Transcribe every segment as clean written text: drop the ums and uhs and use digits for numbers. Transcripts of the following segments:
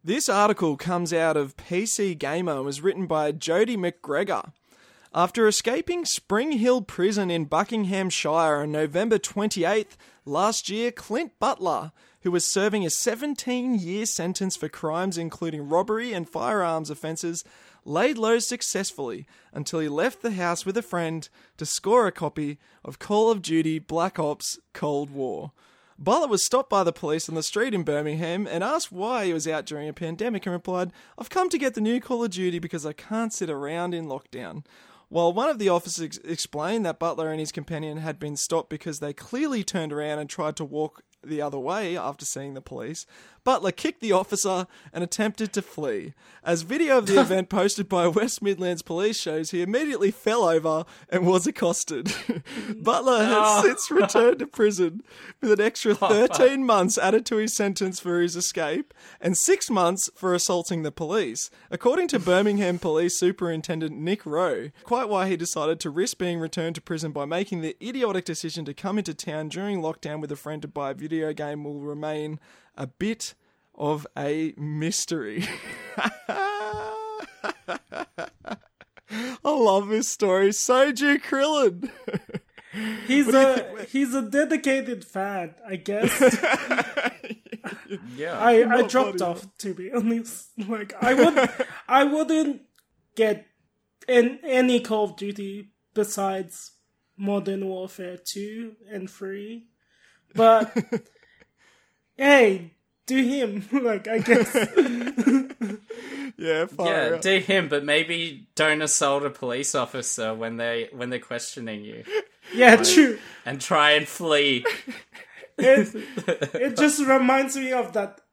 This article comes out of PC Gamer and was written by Jody McGregor. After escaping Spring Hill Prison in Buckinghamshire on November 28th last year, Clint Butler, who was serving a 17-year sentence for crimes including robbery and firearms offences, laid low successfully until he left the house with a friend to score a copy of Call of Duty Black Ops Cold War. Butler was stopped by the police on the street in Birmingham and asked why he was out during a pandemic and replied, "I've come to get the new Call of Duty because I can't sit around in lockdown." While one of the officers explained that Butler and his companion had been stopped because they clearly turned around and tried to walk the other way after seeing the police, Butler kicked the officer and attempted to flee. As video of the event posted by West Midlands Police shows, he immediately fell over and was accosted. Butler has since returned to prison with an extra 13 months added to his sentence for his escape and 6 months for assaulting the police. According to Birmingham Police Superintendent Nick Rowe, quite why he decided to risk being returned to prison by making the idiotic decision to come into town during lockdown with a friend to buy a video game will remain a bit of a mystery. I love this story. Soju Krillin. He's a dedicated fan, I guess. Yeah. I dropped off, to be honest. Like I wouldn't get any Call of Duty besides Modern Warfare 2 and 3. But hey, do him. Like, I guess. Yeah, do him, but maybe don't assault a police officer when they're questioning you. Yeah, true. And try and flee. It just reminds me of that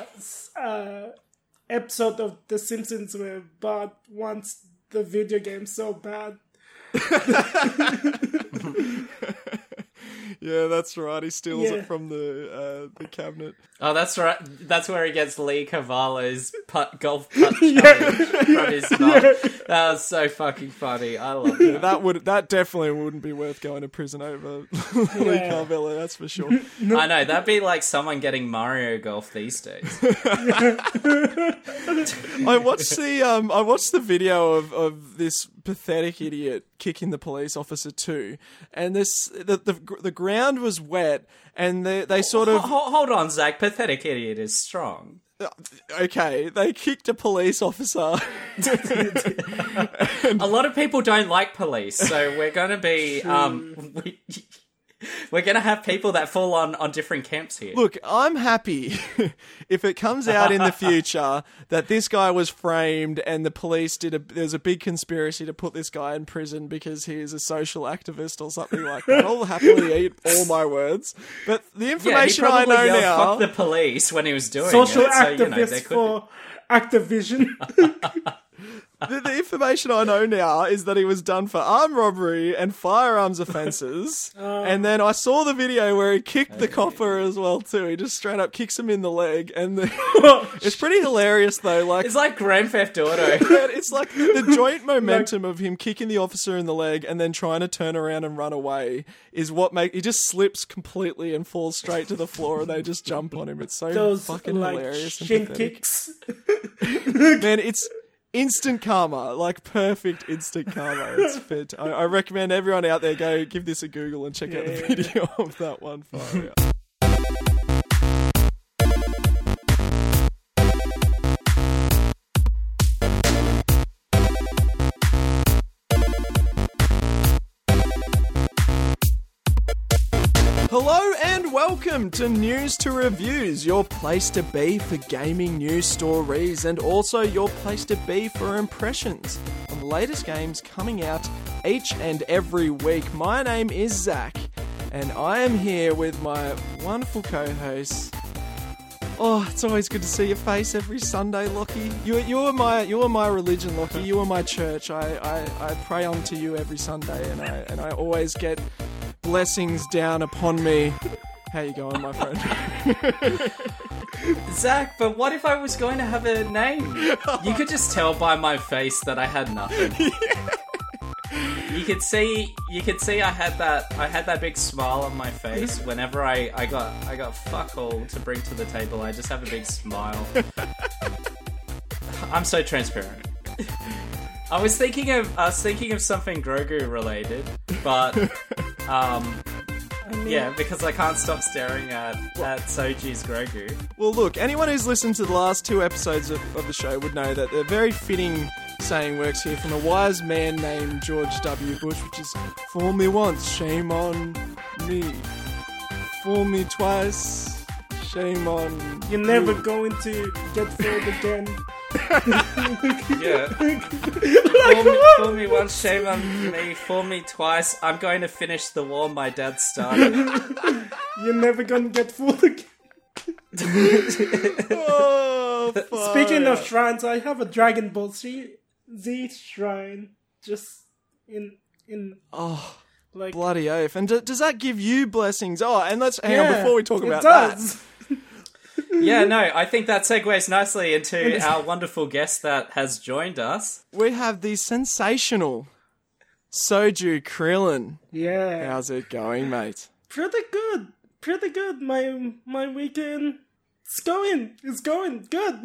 episode of The Simpsons where Bart wants the video game so bad. Yeah, that's right. He steals it from the cabinet. Oh, that's right. That's where he gets Lee Cavallo's golf putt from his mouth. That was so fucking funny. I love it. That definitely wouldn't be worth going to prison over Lee Carvello, that's for sure. I know, that'd be like someone getting Mario Golf these days. I watched the video of this pathetic idiot kicking the police officer too, and the ground was wet, and they sort of hold on, Zach. Pathetic idiot is strong. Okay, they kicked a police officer. A lot of people don't like police, so we're going to be we're going to have people that fall on different camps here. Look, I'm happy if it comes out in the future that this guy was framed and the police there's a big conspiracy to put this guy in prison because he is a social activist or something like that. I'll happily eat all my words. But the information I know now... fuck the police when he was doing social it. Activist for Activision. The information I know now is that he was done for armed robbery and firearms offences. And then I saw the video where he kicked the copper as well too. He just straight up kicks him in the leg, and it's pretty hilarious though. Like, it's like Grand Theft Auto. It's like the joint momentum of him kicking the officer in the leg and then trying to turn around and run away is what he just slips completely and falls straight to the floor, and they just jump on him. It's so fucking hilarious. Shin kicks. Man, it's instant karma, like perfect instant karma. It's fit. I recommend everyone out there go give this a Google and check out the video of that one. Far out. Hello and welcome to News to Reviews, your place to be for gaming news stories and also your place to be for impressions on the latest games coming out each and every week. My name is Zach and I am here with my wonderful co-hosts. Oh, it's always good to see your face every Sunday, Lockie. You are my religion, Lockie. You are my church. I pray unto you every Sunday, and I always get blessings down upon me. How you going, my friend? Zach, but what if I was going to have a name? You could just tell by my face that I had nothing. You could see I had that big smile on my face whenever I got fuck all to bring to the table. I just have a big smile. I'm so transparent. I was thinking of something Grogu related, but yeah, because I can't stop staring at Soju's Grogu. Well, look, anyone who's listened to the last 2 episodes of the show would know that a very fitting saying works here from a wise man named George W. Bush, which is, fool me once, shame on me. Fool me twice, shame on You're never going to get fooled again. Yeah. Fool me once, shame on me. Fool me twice. I'm going to finish the war my dad started. You're never going to get fooled again. Oh, fuck. Speaking of shrines, I have a Dragon Ball Z shrine just in like bloody oath. And does that give you blessings? Oh, and let's hang on Yeah, before we talk it about does. that. Yeah, no, I think that segues nicely into our wonderful guest that has joined us. We have the sensational Soju Krillin. Yeah. How's it going, mate? Pretty good. My weekend it's going good.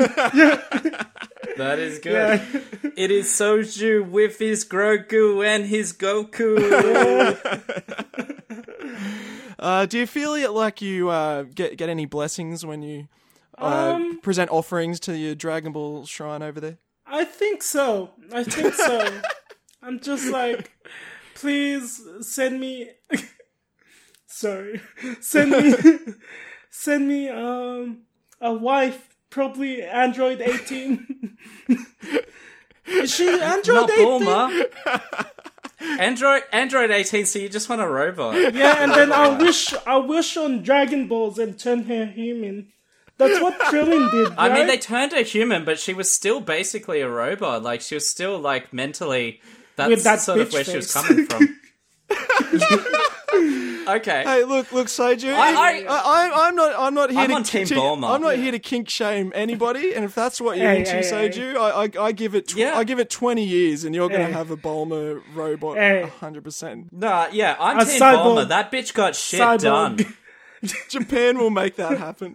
That is good. Yeah. It is Soju with his Grogu and his Goku. Do you feel like you get any blessings when you present offerings to your Dragon Ball shrine over there? I think so. I'm just like, please send me sorry. Send me a wife, probably Android 18. Is she Android Not 18? Bulma. Android 18, so you just want a robot. Yeah, and then I'll wish on Dragon Balls and turn her human. That's what Krillin did, right? I mean, they turned her human, but she was still basically a robot. Like, she was still, like, mentally... That's With that sort of bitch where she was face. coming from. Okay. Hey, look, Soju. I'm not here I'm to on Team kink- Bulma. I'm not here to kink shame anybody, and if that's what you're Hey, into, hey, Soju, I give it Yeah. I give it 20 years, and you're gonna Hey. have a Bulma robot, Hey. 100%. Nah, yeah, I'm A Team cyborg. Bulma. That bitch got shit Cyborg. done. Japan will make that happen.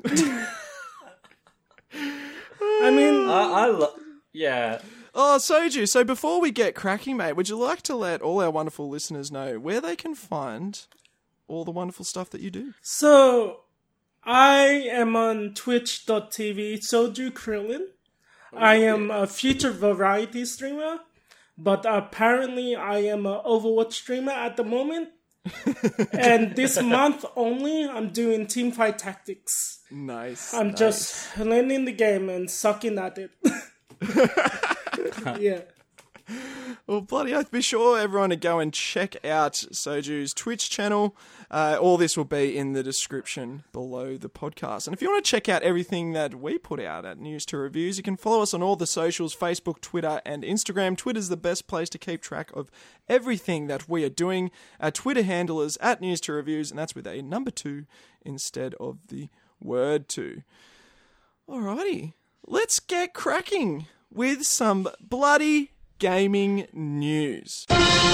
I mean, Yeah. Oh, Soju, so before we get cracking, mate, would you like to let all our wonderful listeners know where they can find all the wonderful stuff that you do? so I am on twitch.tv Soju Krillin. I am a future variety streamer, but apparently I am an Overwatch streamer at the moment. And this month only, I'm doing Teamfight Tactics. Nice. I'm just learning the game and sucking at it. Yeah. Well, bloody oath, be sure everyone to go and check out Soju's Twitch channel. All this will be in the description below the podcast. And if you want to check out everything that we put out at News to Reviews, you can follow us on all the socials, Facebook, Twitter, and Instagram. Twitter's the best place to keep track of everything that we are doing. Our Twitter handle is at News to Reviews, and that's with a number 2 instead of the word 2. Alrighty, let's get cracking with some bloody gaming news.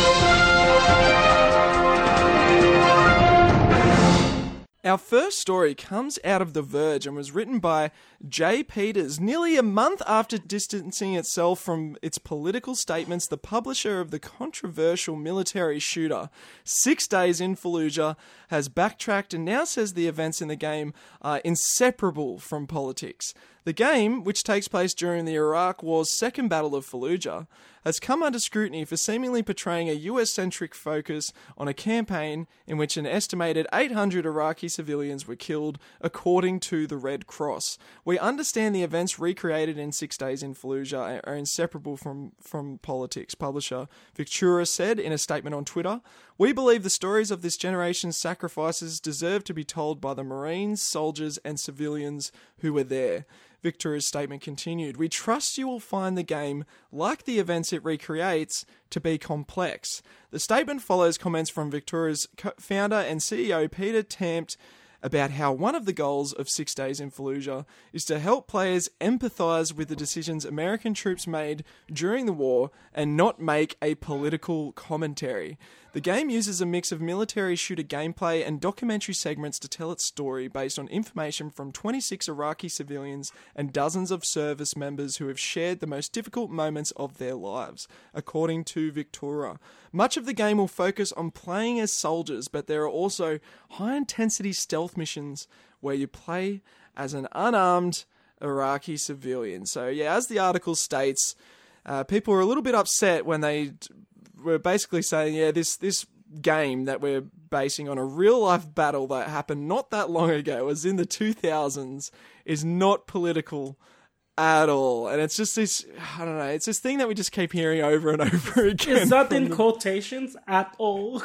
Our first story comes out of The Verge and was written by Jay Peters. Nearly a month after distancing itself from its political statements, the publisher of the controversial military shooter 6 Days in Fallujah has backtracked and now says the events in the game are inseparable from politics. The game, which takes place during the Iraq War's Second Battle of Fallujah, has come under scrutiny for seemingly portraying a US-centric focus on a campaign in which an estimated 800 Iraqi civilians were killed, according to the Red Cross. We understand the events recreated in 6 Days in Fallujah are inseparable from politics, publisher Victura said in a statement on Twitter. We believe the stories of this generation's sacrifices deserve to be told by the Marines, soldiers, and civilians who were there. Victoria's statement continued, "We trust you will find the game, like the events it recreates, to be complex." The statement follows comments from Victoria's founder and CEO Peter Tampt about how one of the goals of 6 Days in Fallujah is to help players empathise with the decisions American troops made during the war and not make a political commentary. The game uses a mix of military shooter gameplay and documentary segments to tell its story based on information from 26 Iraqi civilians and dozens of service members who have shared the most difficult moments of their lives, according to Victoria. Much of the game will focus on playing as soldiers, but there are also high-intensity stealth missions where you play as an unarmed Iraqi civilian. So, yeah, as the article states, people were a little bit upset when they were basically saying, yeah, this game that we're basing on a real-life battle that happened not that long ago, was in the 2000s, is not political at all. And it's just this, I don't know, it's this thing that we just keep hearing over and over again. Is that in quotations at all?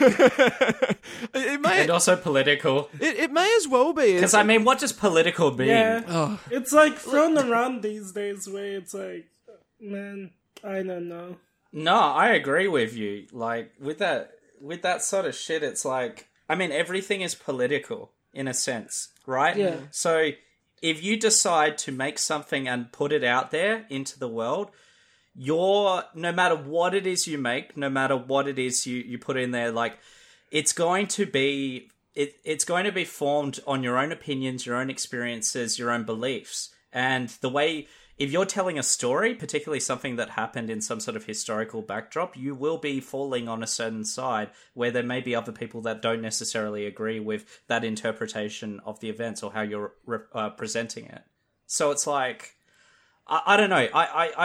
It may, And also political. it may as well be. Because, I mean, what does political mean? Yeah. It's like thrown around these days where it's like, man, I don't know. No, I agree with you. Like, with that sort of shit, it's like, I mean, everything is political, in a sense, right? Yeah. So, if you decide to make something and put it out there into the world, no matter what it is you make, no matter what it is you put in there, like, it's going to be formed on your own opinions, your own experiences, your own beliefs. And the way, if you're telling a story, particularly something that happened in some sort of historical backdrop, you will be falling on a certain side where there may be other people that don't necessarily agree with that interpretation of the events or how you're presenting it. So it's like, I don't know. I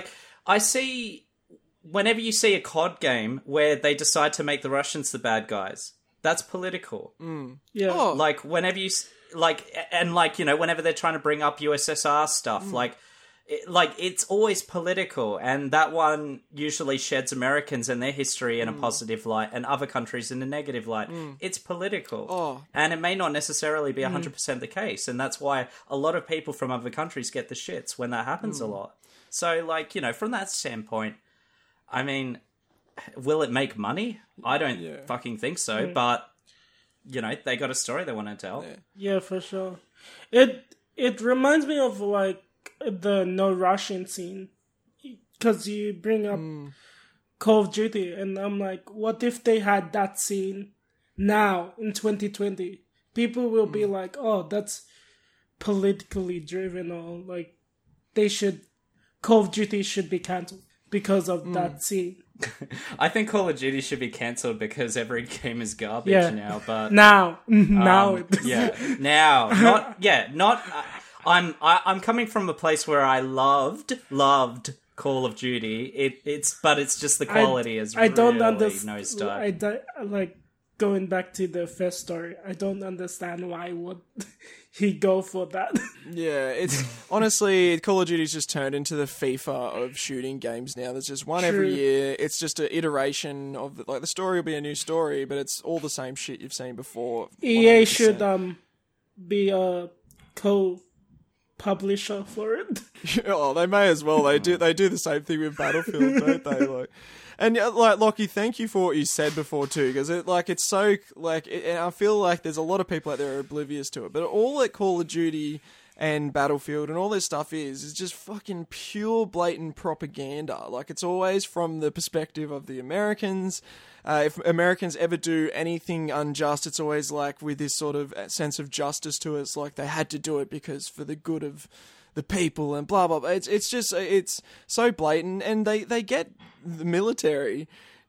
see whenever you see a COD game where they decide to make the Russians the bad guys, that's political. Yeah. Oh. Like, whenever you, whenever they're trying to bring up USSR stuff, it's always political, and that one usually sheds Americans and their history in a positive light and other countries in a negative light. It's political. Oh. And it may not necessarily be 100% the case, and that's why a lot of people from other countries get the shits when that happens a lot. So, from that standpoint, I mean, will it make money? I don't fucking think so, but, they got a story they want to tell. Yeah, for sure. It reminds me of, like, the No Russian scene. Because you bring up Call of Duty, and I'm like, what if they had that scene now, in 2020? People will be like, oh, that's politically driven, or, like, Call of Duty should be cancelled because of that scene. I think Call of Duty should be cancelled because every game is garbage now. But now I'm coming from a place where I loved Call of Duty. It's just the quality is I don't really understand. Like going back to the first story. I don't understand why would he go for that. Yeah, it's honestly, Call of Duty's just turned into the FIFA of shooting games now. There's just one every year. It's just an iteration of the story will be a new story, but it's all the same shit you've seen before. 100%. EA should be a co-publisher for it. Oh, they may as well. They do the same thing with Battlefield, don't they? And Lockie, thank you for what you said before too, because it's so and I feel like there's a lot of people out there who are oblivious to it. But all that Call of Duty and Battlefield and all this stuff is just fucking pure blatant propaganda. Like, it's always from the perspective of the Americans. If Americans ever do anything unjust, it's always like with this sort of sense of justice to it. It's like they had to do it because for the good of the people and blah blah blah. It's just it's so blatant, and they get the military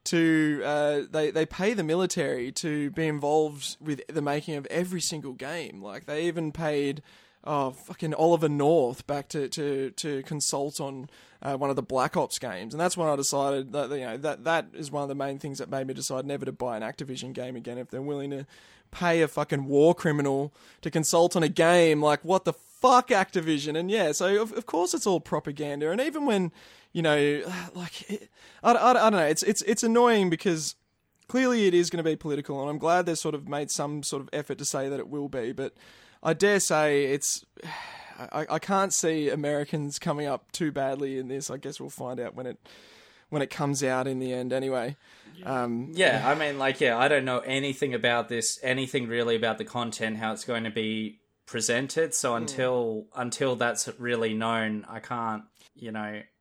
to they pay the military to be involved with the making of every single game. Like, they even paid fucking Oliver North back to consult on one of the Black Ops games, and that's when I decided that that is one of the main things that made me decide never to buy an Activision game again. If they're willing to pay a fucking war criminal to consult on a game, like, what the fuck, Activision? And yeah, so of course it's all propaganda. And even when I don't know, it's annoying because clearly it is going to be political, and I'm glad they've sort of made some sort of effort to say that it will be, but I dare say I can't see Americans coming up too badly in this. I guess we'll find out when it comes out in the end anyway. I mean, I don't know anything about this, anything really about the content, how it's going to be presented. So until that's really known, I can't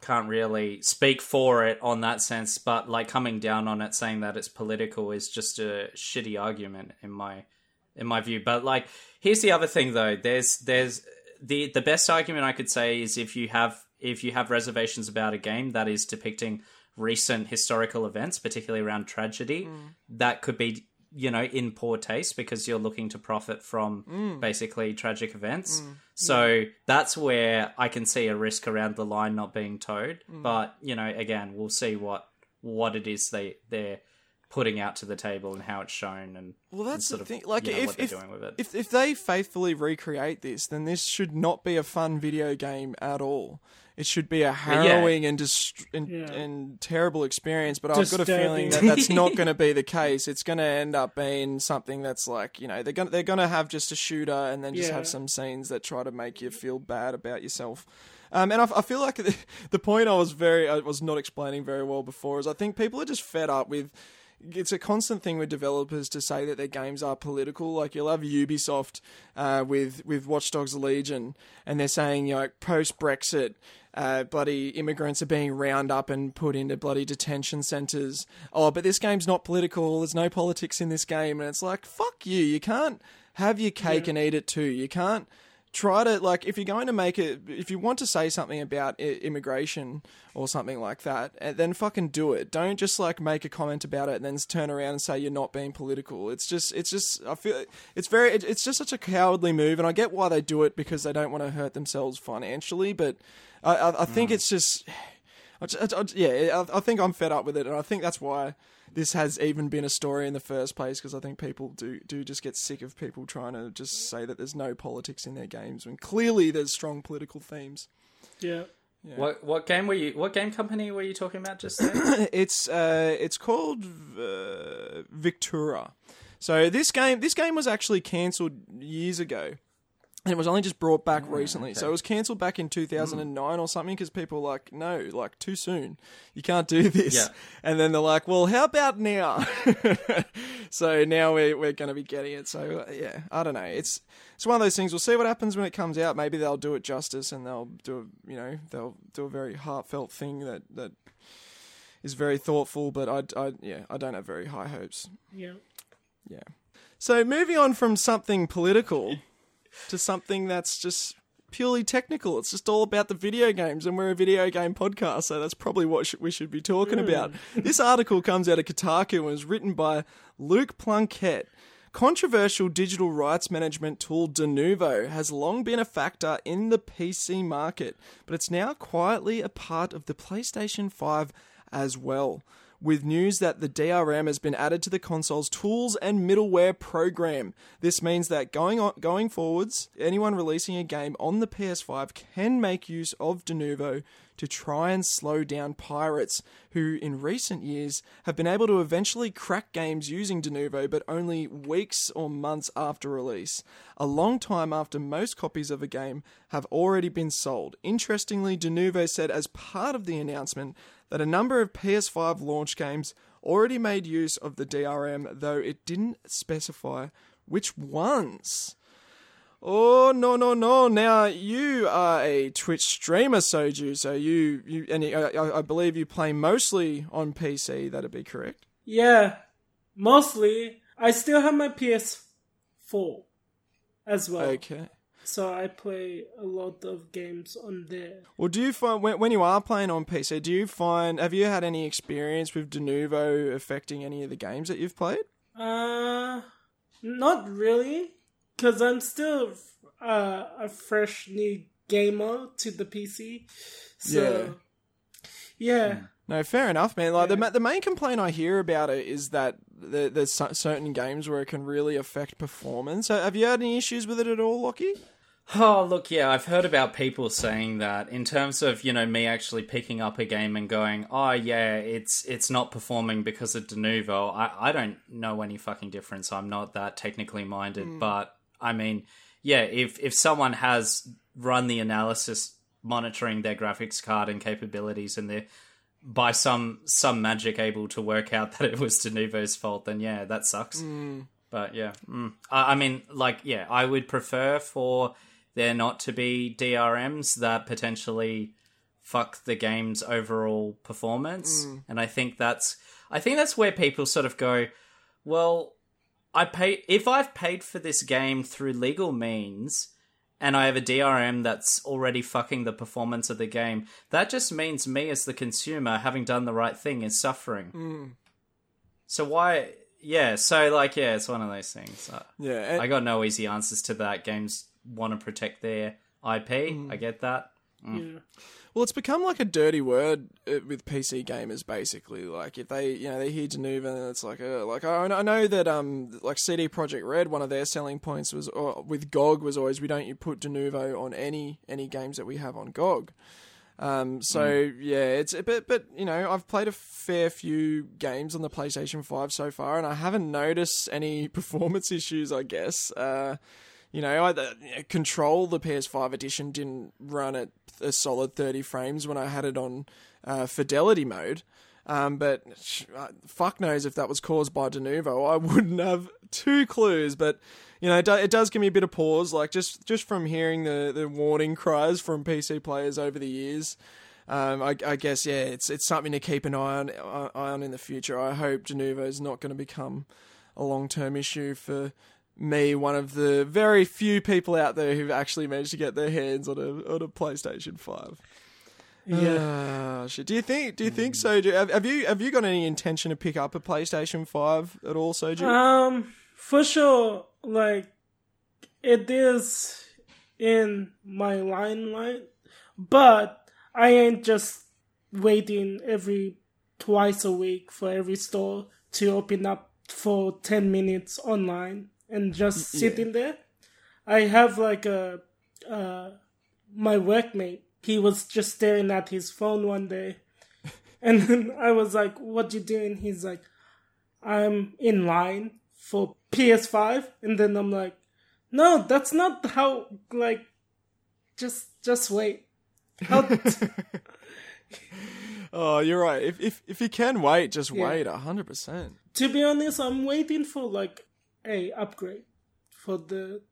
can't really speak for it on that sense, but like coming down on it, saying that it's political is just a shitty argument in my view. But like, here's the other thing though. There's the best argument I could say is if you have reservations about a game that is depicting recent historical events, particularly around tragedy, that could be, in poor taste because you're looking to profit from basically tragic events. So that's where I can see a risk around the line not being towed. But, again, we'll see what it is they're putting out to the table and how it's shown and that's sort the of, thing. Like, what they're doing with it. If they faithfully recreate this, then this should not be a fun video game at all. It should be a harrowing and terrible experience, but I've got a feeling that that's not going to be the case. It's going to end up being something that's like, they're going to have just a shooter and then just have some scenes that try to make you feel bad about yourself. And I feel like the point I was not explaining very well before is I think people are just fed up with. It's a constant thing with developers to say that their games are political. Like, you'll have Ubisoft with Watch Dogs Legion, and they're saying, post-Brexit, bloody immigrants are being round up and put into bloody detention centres. Oh, but this game's not political. There's no politics in this game. And it's like, fuck you. You can't have your cake and eat it too. You can't try to, like, if you're going to make it, if you want to say something about immigration or something like that, then fucking do it. Don't just, like, make a comment about it and then turn around and say you're not being political. It's just, I feel, it's just such a cowardly move, and I get why they do it because they don't want to hurt themselves financially, but I think it's just, I think I'm fed up with it, and I think that's why this has even been a story in the first place, because I think people do just get sick of people trying to just say that there's no politics in their games when clearly there's strong political themes. Yeah. What game company were you talking about just then? It's called Victura. So this game was actually cancelled years ago. And it was only just brought back recently. Okay. So it was cancelled back in 2009 or something because people were like, no, like, too soon. You can't do this. Yeah. And then they're like, well, how about now? So now we're going to be getting it. So, I don't know. It's one of those things. We'll see what happens when it comes out. Maybe they'll do it justice and they'll do a very heartfelt thing that is very thoughtful. But I don't have very high hopes. Yeah. Yeah. So moving on from something political to something that's just purely technical. It's just all about the video games, and we're a video game podcast, so that's probably what we should be talking about. This article comes out of Kotaku and was written by Luke Plunkett. Controversial digital rights management tool Denuvo has long been a factor in the PC market, but it's now quietly a part of the PlayStation 5 as well, with news that the DRM has been added to the console's tools and middleware program. This means that going forwards, anyone releasing a game on the PS5 can make use of Denuvo to try and slow down pirates, who in recent years have been able to eventually crack games using Denuvo, but only weeks or months after release, a long time after most copies of a game have already been sold. Interestingly, Denuvo said as part of the announcement that a number of PS5 launch games already made use of the DRM, though it didn't specify which ones. Oh, no. Now, you are a Twitch streamer, Soju, so I believe you play mostly on PC, that'd be correct? Yeah, mostly. I still have my PS4 as well. Okay. So I play a lot of games on there. Well, do you find, when you are playing on PC, have you had any experience with Denuvo affecting any of the games that you've played? Not really, because I'm still a fresh new gamer to the PC. So, yeah. No, fair enough, man. Like the main complaint I hear about it is that there's certain games where it can really affect performance. Have you had any issues with it at all, Lockie? Oh, look, yeah, I've heard about people saying that in terms of, me actually picking up a game and going, oh, yeah, it's not performing because of Denuvo. I don't know any fucking difference. I'm not that technically minded. But, I mean, yeah, if someone has run the analysis monitoring their graphics card and capabilities and they're by some magic able to work out that it was Denuvo's fault, then yeah, that sucks. But yeah, I mean, like, yeah, I would prefer for there not to be DRMs that potentially fuck the game's overall performance. And I think that's where people sort of go, well, if I've paid for this game through legal means and I have a DRM that's already fucking the performance of the game, that just means me as the consumer, having done the right thing, is suffering. So why... Yeah, so, like, yeah, it's one of those things. I got no easy answers to that. Games want to protect their IP. I get that. Yeah. Well, it's become like a dirty word with PC gamers, basically. Like, if they, they hear Denuvo, and it's like, I know that, like, CD Projekt Red, one of their selling points was, with GOG, was always, we don't put Denuvo on any games that we have on GOG. It's but I've played a fair few games on the PlayStation 5 so far, and I haven't noticed any performance issues, I guess. Control, the PS5 edition, didn't run at a solid 30 frames when I had it on fidelity mode. But fuck knows if that was caused by Denuvo. I wouldn't have two clues, but it does give me a bit of pause, like just from hearing the warning cries from PC players over the years. I guess it's something to keep an eye on in the future. I hope Denuvo is not going to become a long-term issue for me, one of the very few people out there who've actually managed to get their hands on a PlayStation 5. Yeah. Shit. Do you think so? Have you got any intention to pick up a PlayStation 5 at all, Soju? For sure. Like, it is in my limelight, but I ain't just waiting twice a week for every store to open up for 10 minutes online and just sitting there. I have like my workmate. He was just staring at his phone one day. And then I was like, what you doing? He's like, I'm in line for PS5. And then I'm like, no, that's not how, like, just wait. Oh, you're right. If you can wait, just wait 100%. To be honest, I'm waiting for, like, a upgrade for the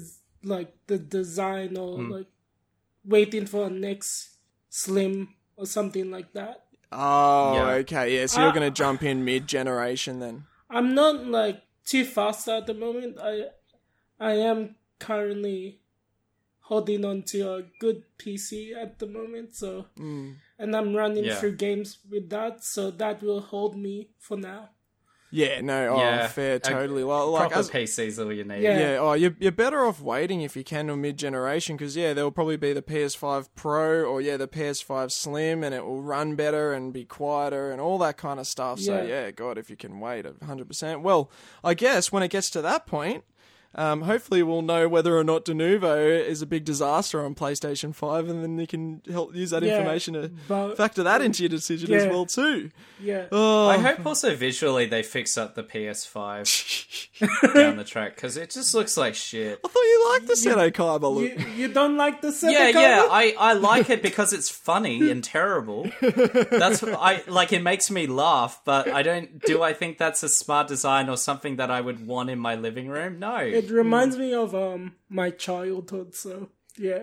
design or, like, waiting for a next Slim or something like that. Oh, okay, yeah. So you're going to jump in mid-generation then? I'm not, like, too fast at the moment. I am currently holding on to a good PC at the moment, so... And I'm running through games with that, so that will hold me for now. Yeah, fair, totally. Well, like proper PC's all you need. Yeah, you're better off waiting if you can till mid-generation, because there'll probably be the PS5 Pro or the PS5 Slim, and it will run better and be quieter and all that kind of stuff. So God, if you can wait 100%. Well, I guess when it gets to that point, hopefully we'll know whether or not Denuvo is a big disaster on PlayStation 5, and then you can help use that information to factor that into your decision as well too. Yeah. Oh. I hope also visually they fix up the PS5 down the track, because it just looks like shit. I thought you liked the Seto Kaiba look. You don't like the Seto Kaiba? Yeah, I like it because it's funny and terrible. That's it makes me laugh, but do I think that's a smart design or something that I would want in my living room? No. It reminds me of my childhood, so yeah.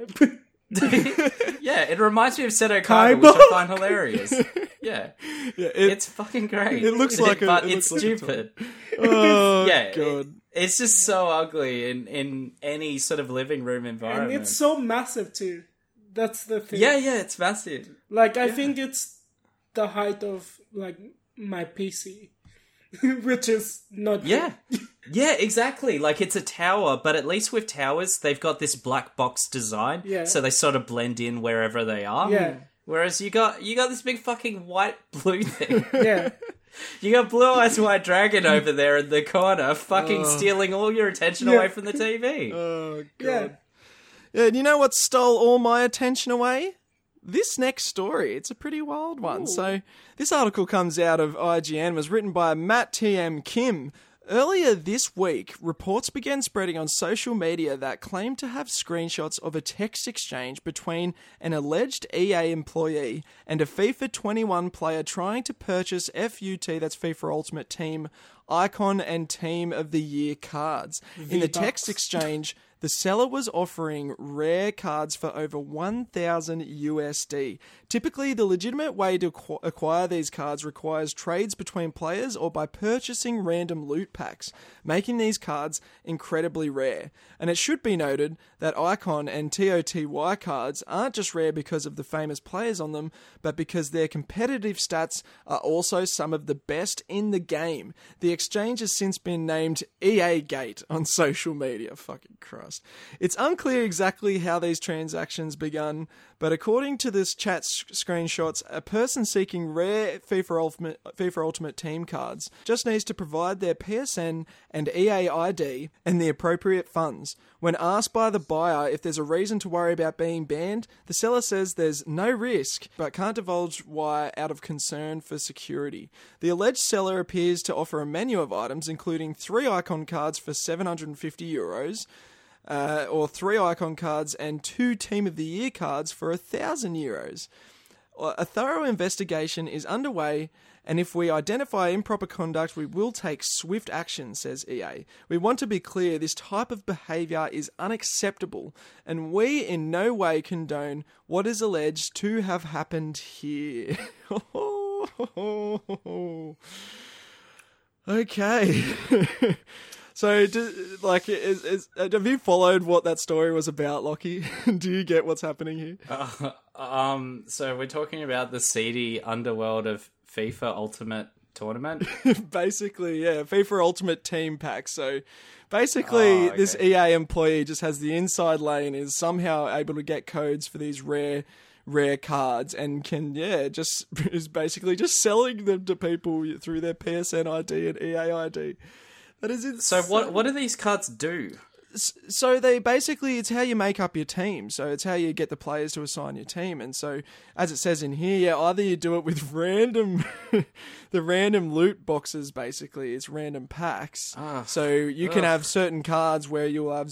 Yeah, it reminds me of Seto Kaiba, which I find hilarious. Yeah, it's fucking great. It looks like but it's stupid. Oh God. It's just so ugly in any sort of living room environment. And it's so massive too. That's the thing. Yeah, it's massive. Like, I think it's the height of, like, my PC. Which is not good. Yeah, exactly. Like, it's a tower, but at least with towers, they've got this black box design, so they sort of blend in wherever they are. Yeah. Whereas you got this big fucking white-blue thing. Yeah. You got Blue Eyes White Dragon over there in the corner, fucking stealing all your attention away from the TV. Oh, God. Yeah, and you know what stole all my attention away? This next story. It's a pretty wild one. Ooh. So this article comes out of IGN, was written by Matt T.M. Kim. Earlier this week, reports began spreading on social media that claimed to have screenshots of a text exchange between an alleged EA employee and a FIFA 21 player trying to purchase FUT, that's FIFA Ultimate Team, Icon and Team of the Year cards. In the text exchange, the seller was offering rare cards for over 1,000 USD. Typically, the legitimate way to acquire these cards requires trades between players or by purchasing random loot packs, making these cards incredibly rare. And it should be noted that Icon and TOTY cards aren't just rare because of the famous players on them, but because their competitive stats are also some of the best in the game. The exchange has since been named EA Gate on social media. Fucking Christ. It's unclear exactly how these transactions begun, but according to this chat screenshots, a person seeking rare FIFA Ultimate Team cards just needs to provide their PSN and EA ID and the appropriate funds. When asked by the buyer if there's a reason to worry about being banned, the seller says there's no risk, but can't divulge why out of concern for security. The alleged seller appears to offer a menu of items, including 3 Icon cards for €750, or 3 Icon cards and 2 Team of the Year cards for €1,000. A thorough investigation is underway, and if we identify improper conduct, we will take swift action, says EA. We want to be clear, this type of behaviour is unacceptable, and we in no way condone what is alleged to have happened here. Okay. So, have you followed what that story was about, Lockie? Do you get what's happening here? So we're talking about the seedy underworld of FIFA Ultimate Tournament? Basically, yeah. FIFA Ultimate Team Pack. So, basically, this EA employee just has the inside lane, is somehow able to get codes for these rare cards and can, is basically just selling them to people through their PSN ID and EA ID. That is insane. So what do these cards do? So they basically, it's how you make up your team. So it's how you get the players to assign your team. And so, as it says in here, either you do it with the random loot boxes, basically. It's random packs. So you can have certain cards where you'll have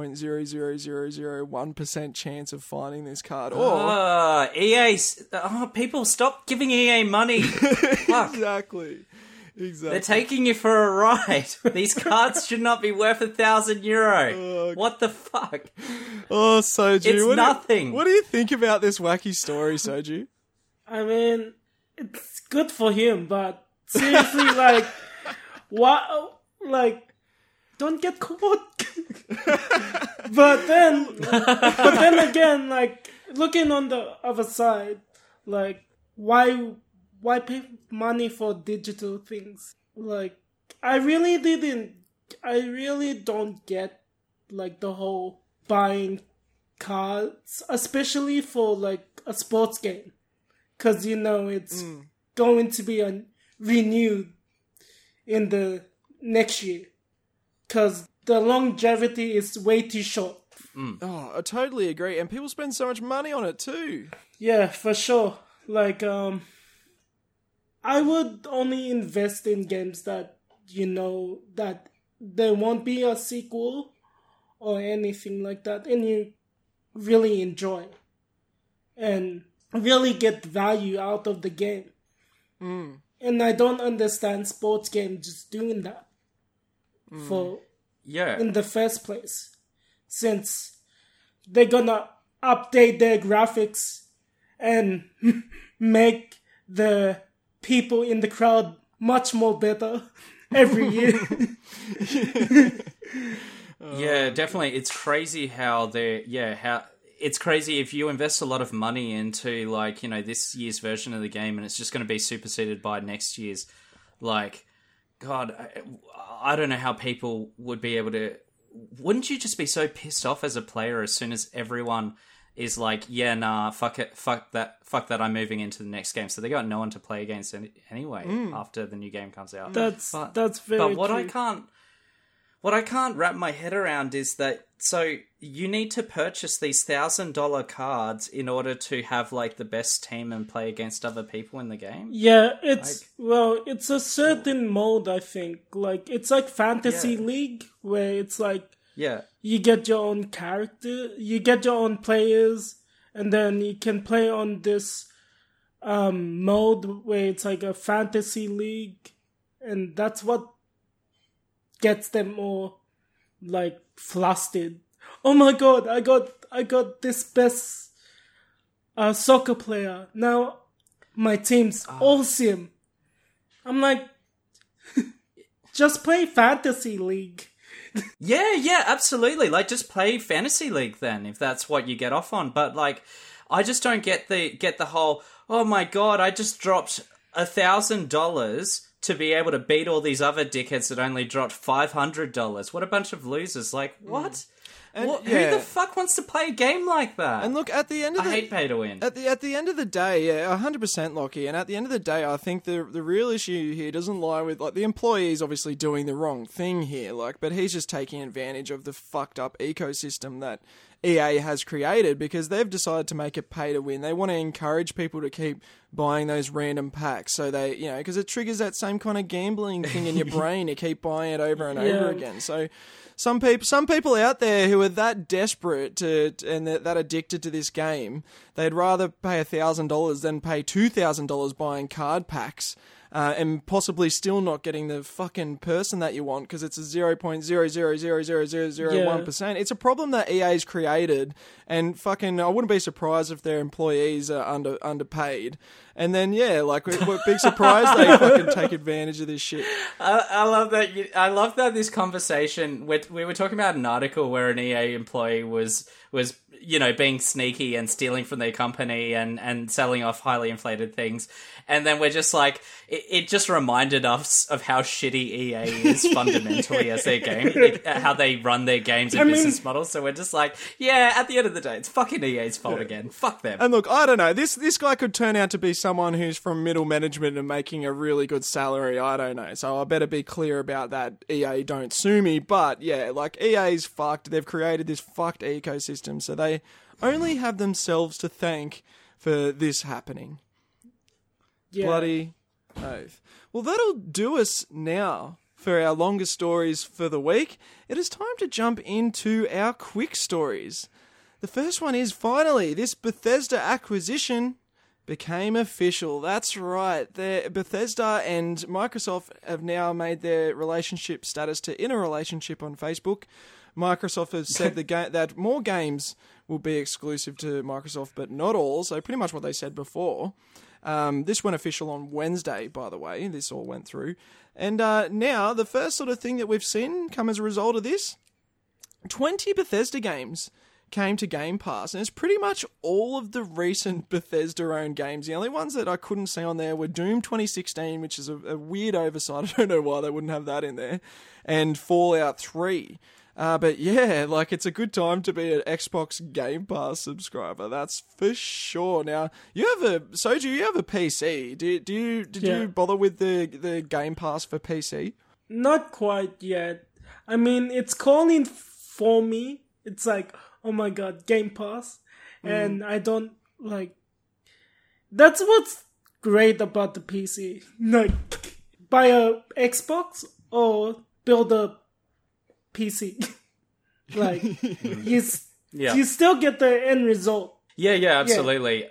0.00001% chance of finding this card. Or people stop giving EA money. Fuck. Exactly. They're taking you for a ride. These cards should not be worth €1,000. What the fuck? Oh, Soju. It's nothing. What do you think about this wacky story, Soju? I mean, it's good for him, but seriously, what? Don't get caught. But then again, looking on the other side, why pay money for digital things? I really don't get, the whole buying cards, especially for, a sports game. Because, it's going to be renewed in the next year. Because the longevity is way too short. Oh, I totally agree. And people spend so much money on it, too. Yeah, for sure. I would only invest in games that, that there won't be a sequel or anything like that, and you really enjoy and really get value out of the game. And I don't understand sports games just doing that in the first place, since they're gonna update their graphics and make the people in the crowd much more better every year. Yeah, definitely. It's crazy how it's crazy if you invest a lot of money into this year's version of the game and it's just going to be superseded by next year's. God, I don't know how people would be able to. Wouldn't you just be so pissed off as a player as soon as everyone is fuck that, I'm moving into the next game. So they got no one to play against anyway after the new game comes out. That's very But what true. I can't wrap my head around is that, so you need to purchase these $1,000 cards in order to have the best team and play against other people in the game? Yeah, it's a certain mode, I think. It's like Fantasy League, where it's you get your own character, you get your own players, and then you can play on this mode where it's like a fantasy league, and that's what gets them all flustered. oh my god, I got this best soccer player. Now my team's awesome. I'm like, just play Fantasy League. Yeah, absolutely. Like, just play Fantasy League then, if that's what you get off on. But like, I just don't get the whole, oh my god, I just dropped $1,000 to be able to beat all these other dickheads that only dropped $500. What a bunch of losers. Like, what? And, who the fuck wants to play a game like that? And look, at the end of I hate pay to win. At the end of the day, yeah, 100% Lockie. And at the end of the day, I think the real issue here doesn't lie with, like, the employee's obviously doing the wrong thing here, like, but he's just taking advantage of the fucked up ecosystem that EA has created because they've decided to make it pay to win. They want to encourage people to keep buying those random packs, so they, you know, because it triggers that same kind of gambling thing in your brain. You keep buying it over and over again. So some people out there who are that desperate and that addicted to this game, they'd rather pay $1,000 than pay $2,000 buying card packs. And possibly still not getting the fucking person that you want because it's a 0.0000001%. It's a problem that EA's created, and fucking, I wouldn't be surprised if their employees are underpaid. And then, yeah, like, we're big surprised they fucking take advantage of this shit. I love that. I love that this conversation. We were talking about an article where an EA employee was being sneaky and stealing from their company and selling off highly inflated things. And then we're just like, it just reminded us of how shitty EA is fundamentally as their game, how they run their games and business models. So we're just like, yeah, at the end of the day, it's fucking EA's fault again. Fuck them. And look, I don't know. This guy could turn out to be someone who's from middle management and making a really good salary. I don't know. So I better be clear about that. EA, don't sue me. But yeah, like, EA's fucked. They've created this fucked ecosystem. So they only have themselves to thank for this happening. Yeah. Bloody oath. Well, that'll do us now for our longest stories for the week. It is time to jump into our quick stories. The first one is, finally, this Bethesda acquisition became official. That's right. Bethesda and Microsoft have now made their relationship status to in a relationship on Facebook. Microsoft has said that more games will be exclusive to Microsoft, but not all. So pretty much what they said before. This went official on Wednesday, by the way. This all went through. And now, the first sort of thing that we've seen come as a result of this, 20 Bethesda games came to Game Pass, and it's pretty much all of the recent Bethesda-owned games. The only ones that I couldn't see on there were Doom 2016, which is a weird oversight. I don't know why they wouldn't have that in there, and Fallout 3. But yeah, like, it's a good time to be an Xbox Game Pass subscriber. That's for sure. Now, you have a PC. Did you bother with the Game Pass for PC? Not quite yet. I mean, it's calling for me. It's like, oh my god, Game Pass. And I don't, like... That's what's great about the PC. Like, buy a Xbox or build a PC. Like, you still get the end result. Yeah, absolutely.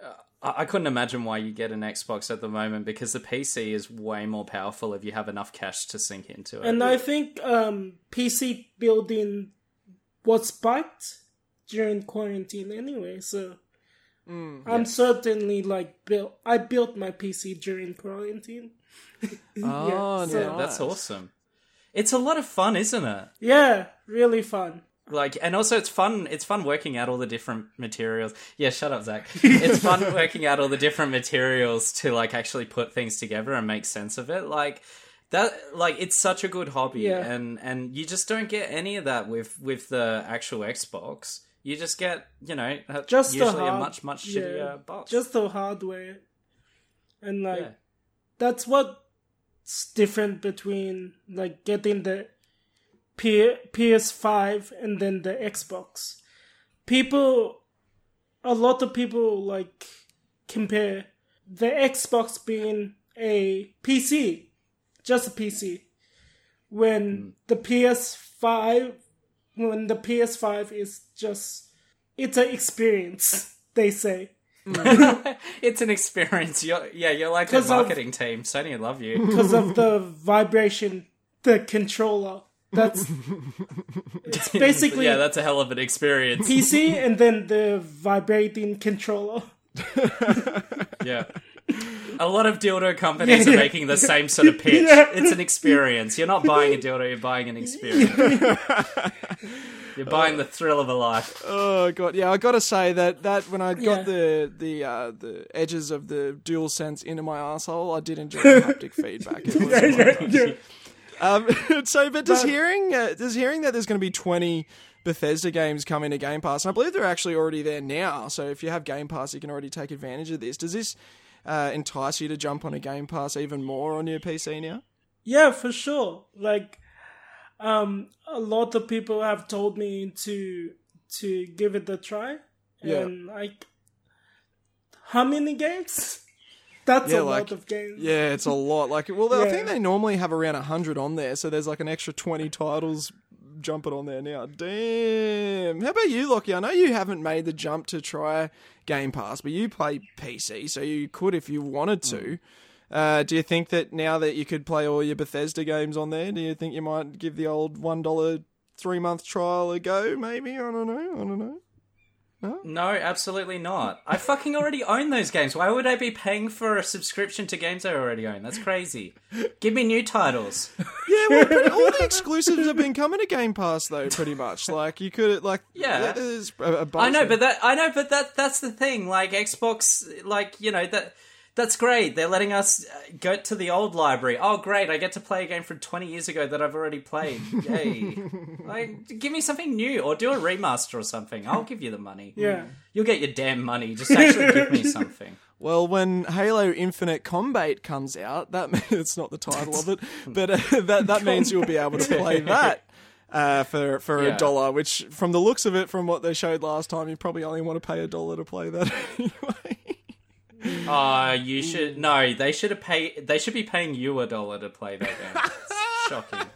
I couldn't imagine why you get an Xbox at the moment, because the PC is way more powerful if you have enough cash to sink into it. And I think PC building was spiked during quarantine anyway, so I'm certainly I built my PC during quarantine. That's awesome. It's a lot of fun, isn't it? Yeah, really fun. Like, and also it's fun working out all the different materials. Yeah, shut up, Zach. It's fun working out all the different materials to, like, actually put things together and make sense of it. Like, that, like, it's such a good hobby, and you just don't get any of that with the actual Xbox. You just get, just usually a much shittier box. Just the hardware. And, that's what's different between, like, getting the PS5 and then the Xbox. A lot of people, like, compare the Xbox being a PC, just a PC, when the PS5 is just, it's an experience, they say. It's an experience. You're like a marketing team. Sony love you. Because of the vibration, the controller. It's basically yeah, that's a hell of an experience. PC and then the vibrating controller. Yeah. A lot of dildo companies are making the same sort of pitch. Yeah. It's an experience. You're not buying a dildo, you're buying an experience. You're buying the thrill of a life. Oh god, yeah, I gotta say that when I got Yeah. the edges of the DualSense into my arsehole, I did enjoy the haptic feedback. It was a lot of fun. But does hearing that there's going to be 20 Bethesda games coming to Game Pass, and I believe they're actually already there now. So if you have Game Pass, you can already take advantage of this. Does this entice you to jump on a Game Pass even more on your PC now? Yeah, for sure. Like, a lot of people have told me to give it a try. Yeah. And like, how many games? That's a lot of games. Yeah, it's a lot. Like, well, I Yeah. think they normally have around 100 on there, so there's like an extra 20 titles jumping on there now. Damn. How about you, Lockie? I know you haven't made the jump to try Game Pass, but you play PC, so you could if you wanted to. Do you think that now that you could play all your Bethesda games on there, do you think you might give the old $1 3-month trial a go, maybe? I don't know. No, absolutely not. I fucking already own those games. Why would I be paying for a subscription to games I already own? That's crazy. Give me new titles. Yeah, well, all the exclusives have been coming to Game Pass, though, pretty much. Like, you could, like... Yeah. There's a bunch I know, of- but that's the thing. Like, Xbox, like, you know, that's great. They're letting us go to the old library. Oh, great. I get to play a game from 20 years ago that I've already played. Yay. Like, give me something new or do a remaster or something. I'll give you the money. Yeah. You'll get your damn money. Just actually give me something. Well, when Halo Infinite Combat comes out, it's not the title of it, but that means you'll be able to play that for Yeah. $1, which, from the looks of it, from what they showed last time, you probably only want to pay $1 to play that anyway. You should... No, they should be paying you $1 to play that game. It's shocking.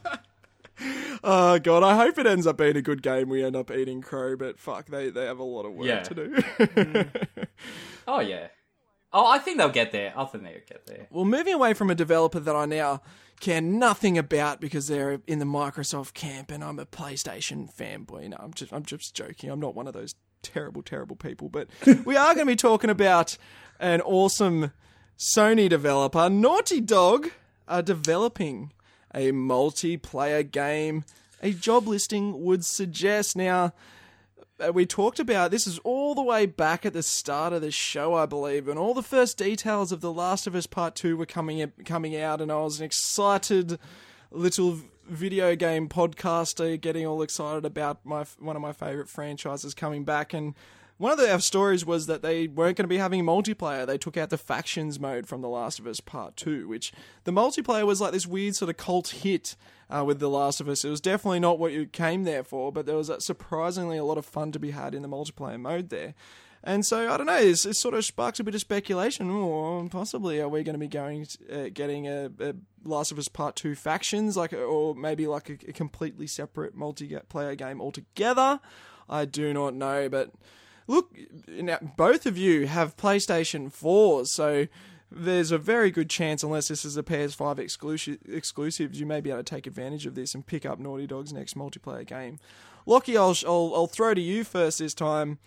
Oh, God, I hope it ends up being a good game. We end up eating crow, but fuck, they have a lot of work Yeah. to do. Oh, yeah. Oh, I think they'll get there. Well, moving away from a developer that I now care nothing about because they're in the Microsoft camp and I'm a PlayStation fanboy. No, I'm just joking. I'm not one of those terrible, terrible people. But we are going to be talking about an awesome Sony developer. Naughty Dog are developing a multiplayer game. A job listing would suggest. Now, we talked about, this is all the way back at the start of the show, I believe, and all the first details of The Last of Us Part 2 were coming out, and I was an excited little video game podcaster getting all excited about one of my favourite franchises coming back, and one of the stories was that they weren't going to be having multiplayer. They took out the factions mode from The Last of Us Part 2, which the multiplayer was like this weird sort of cult hit with The Last of Us. It was definitely not what you came there for, but there was surprisingly a lot of fun to be had in the multiplayer mode there. And so, I don't know, it sort of sparks a bit of speculation. Or possibly, are we going to be getting a Last of Us Part 2 factions, or maybe like a completely separate multiplayer game altogether? I do not know, but look, now, both of you have PlayStation 4s, so there's a very good chance, unless this is a PS5 exclusive, you may be able to take advantage of this and pick up Naughty Dog's next multiplayer game. Lockie, I'll throw to you first this time.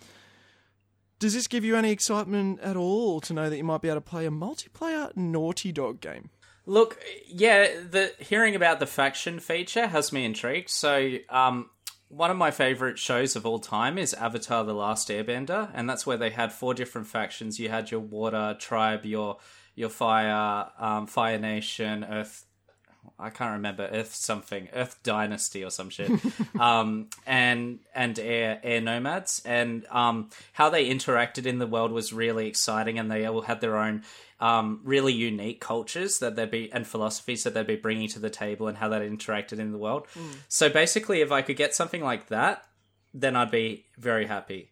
Does this give you any excitement at all to know that you might be able to play a multiplayer Naughty Dog game? Look, yeah, hearing about the faction feature has me intrigued. So, one of my favourite shows of all time is Avatar: The Last Airbender, and that's where they had 4 different factions. You had your Water Tribe, your Fire, Fire Nation, Earth... I can't remember, Earth Dynasty or some shit, and Air Nomads, and how they interacted in the world was really exciting, and they all had their own really unique cultures and philosophies that they'd be bringing to the table, and how that interacted in the world. So basically, if I could get something like that, then I'd be very happy.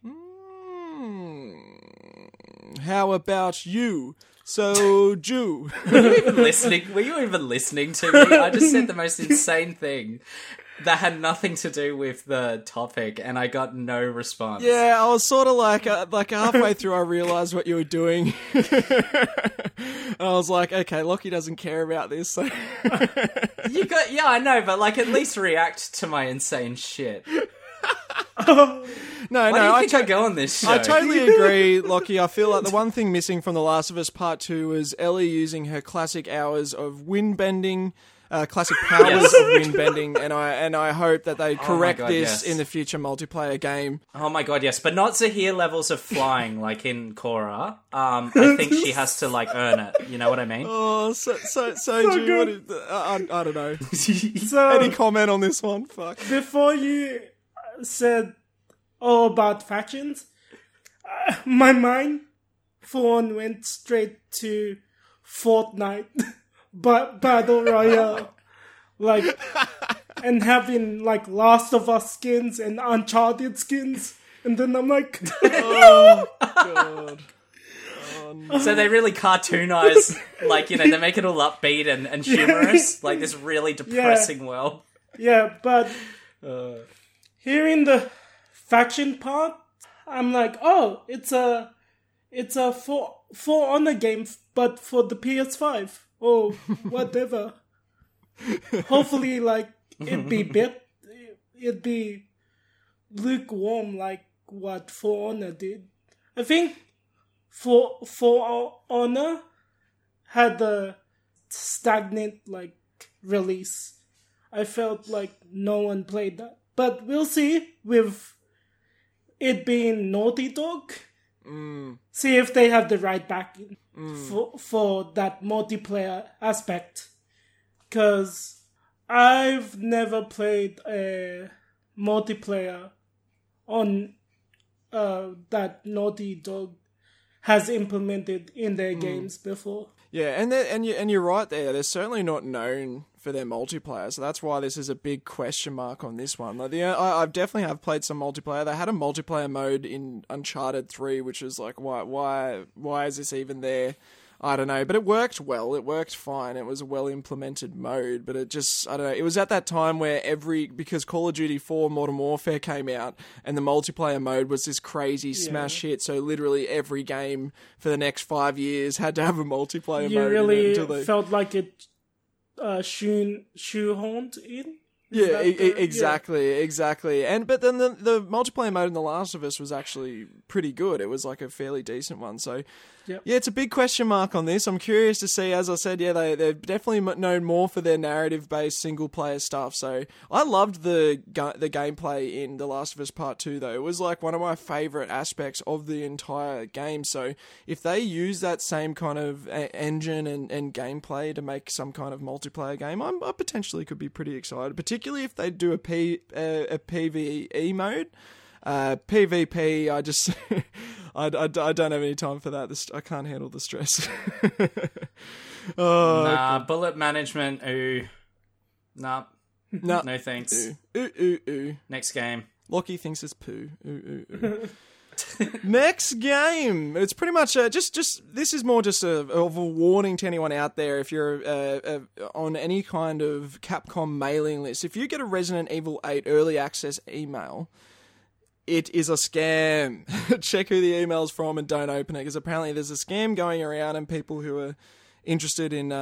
How about you? So, Jew. Were you even listening to me? I just said the most insane thing. that had nothing to do with the topic, and I got no response. Yeah, I was sort of like halfway through, I realised what you were doing. And I was like, okay, Lockie doesn't care about this. So. Yeah, I know, but like at least react to my insane shit. No, Why do you think I go on this show? I totally agree, Lockie. I feel like the one thing missing from The Last of Us Part 2 was Ellie using her classic hours of wind bending, classic powers of wind bending, and I hope that they correct this in the future multiplayer game. Oh my god, yes, but not Zahir levels of flying like in Korra. I think she has to like earn it. You know what I mean? Oh, so Soju, I don't know. So, Any comment on this one? Fuck. before you said all about factions, my mind for one went straight to Fortnite, but Battle Royale, like, and having like Last of Us skins and Uncharted skins, and then I'm like, Oh god. So they really cartoonize, like, you know, they make it all upbeat and humorous, like this really depressing world. yeah, but hearing the faction part, I'm like, oh, it's a For Honor game, but for the PS5 or whatever. Hopefully, like it'd be lukewarm like what For Honor did. I think For Honor had a stagnant like release. I felt like no one played that. But we'll see with it being Naughty Dog. See if they have the right backing for that multiplayer aspect. Because I've never played a multiplayer on that Naughty Dog has implemented in their games before. Yeah, and you're right there. They're certainly not known for their multiplayer, so that's why this is a big question mark on this one. Like, I definitely have played some multiplayer. They had a multiplayer mode in Uncharted 3, which is like, why is this even there? I don't know, but it worked well. It worked fine. It was a well-implemented mode, but it just, I don't know. It was at that time where because Call of Duty 4 Modern Warfare came out, and the multiplayer mode was this crazy smash hit, so literally every game for the next 5 years had to have a multiplayer mode. You really felt like it shoehorned in? Yeah, exactly. But then the multiplayer mode in The Last of Us was actually pretty good. It was like a fairly decent one. So, yeah, it's a big question mark on this. I'm curious to see, as I said, they're definitely known more for their narrative-based single-player stuff. So I loved the gameplay in The Last of Us Part 2, though. It was like one of my favourite aspects of the entire game. So if they use that same kind of engine and gameplay to make some kind of multiplayer game, I potentially could be pretty excited, particularly if they do a PvE mode. PvP, I just I don't have any time for that. I can't handle the stress. Nah, bullet management. Ooh, nah, no thanks. Ooh. Next game. Lockie thinks it's poo. Ooh. Next game. It's pretty much just. This is more just of a warning to anyone out there. If you're on any kind of Capcom mailing list, if you get a Resident Evil 8 early access email, it is a scam. Check who the email's from and don't open it, because apparently there's a scam going around, and people who are interested in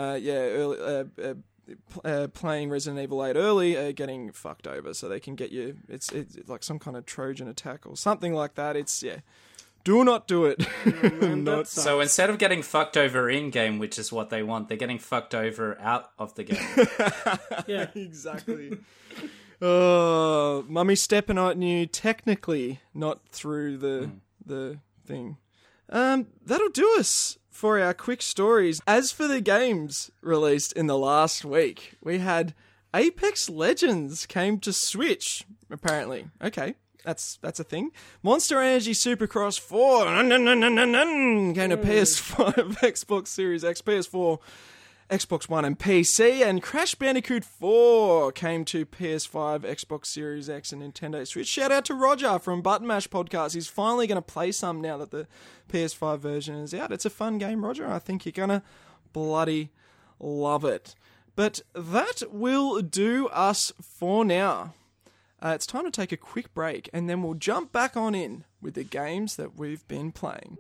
playing Resident Evil 8 early are getting fucked over, so they can get you. It's like some kind of Trojan attack or something like that. Do not do it. So instead of getting fucked over in game, which is what they want, they're getting fucked over out of the game. Yeah, exactly. Oh, Mummy stepping on you technically, not through the thing. That'll do us for our quick stories. As for the games released in the last week, we had Apex Legends came to Switch, apparently. Okay, that's a thing. Monster Energy Supercross 4 came to PS5, Xbox Series X, PS4, Xbox One and PC, and Crash Bandicoot 4 came to PS5, Xbox Series X and Nintendo Switch. Shout out to Roger from Button Mash Podcast. He's finally going to play some now that the PS5 version is out. It's a fun game, Roger. I think you're going to bloody love it. But that will do us for now. It's time to take a quick break, and then we'll jump back on in with the games that we've been playing.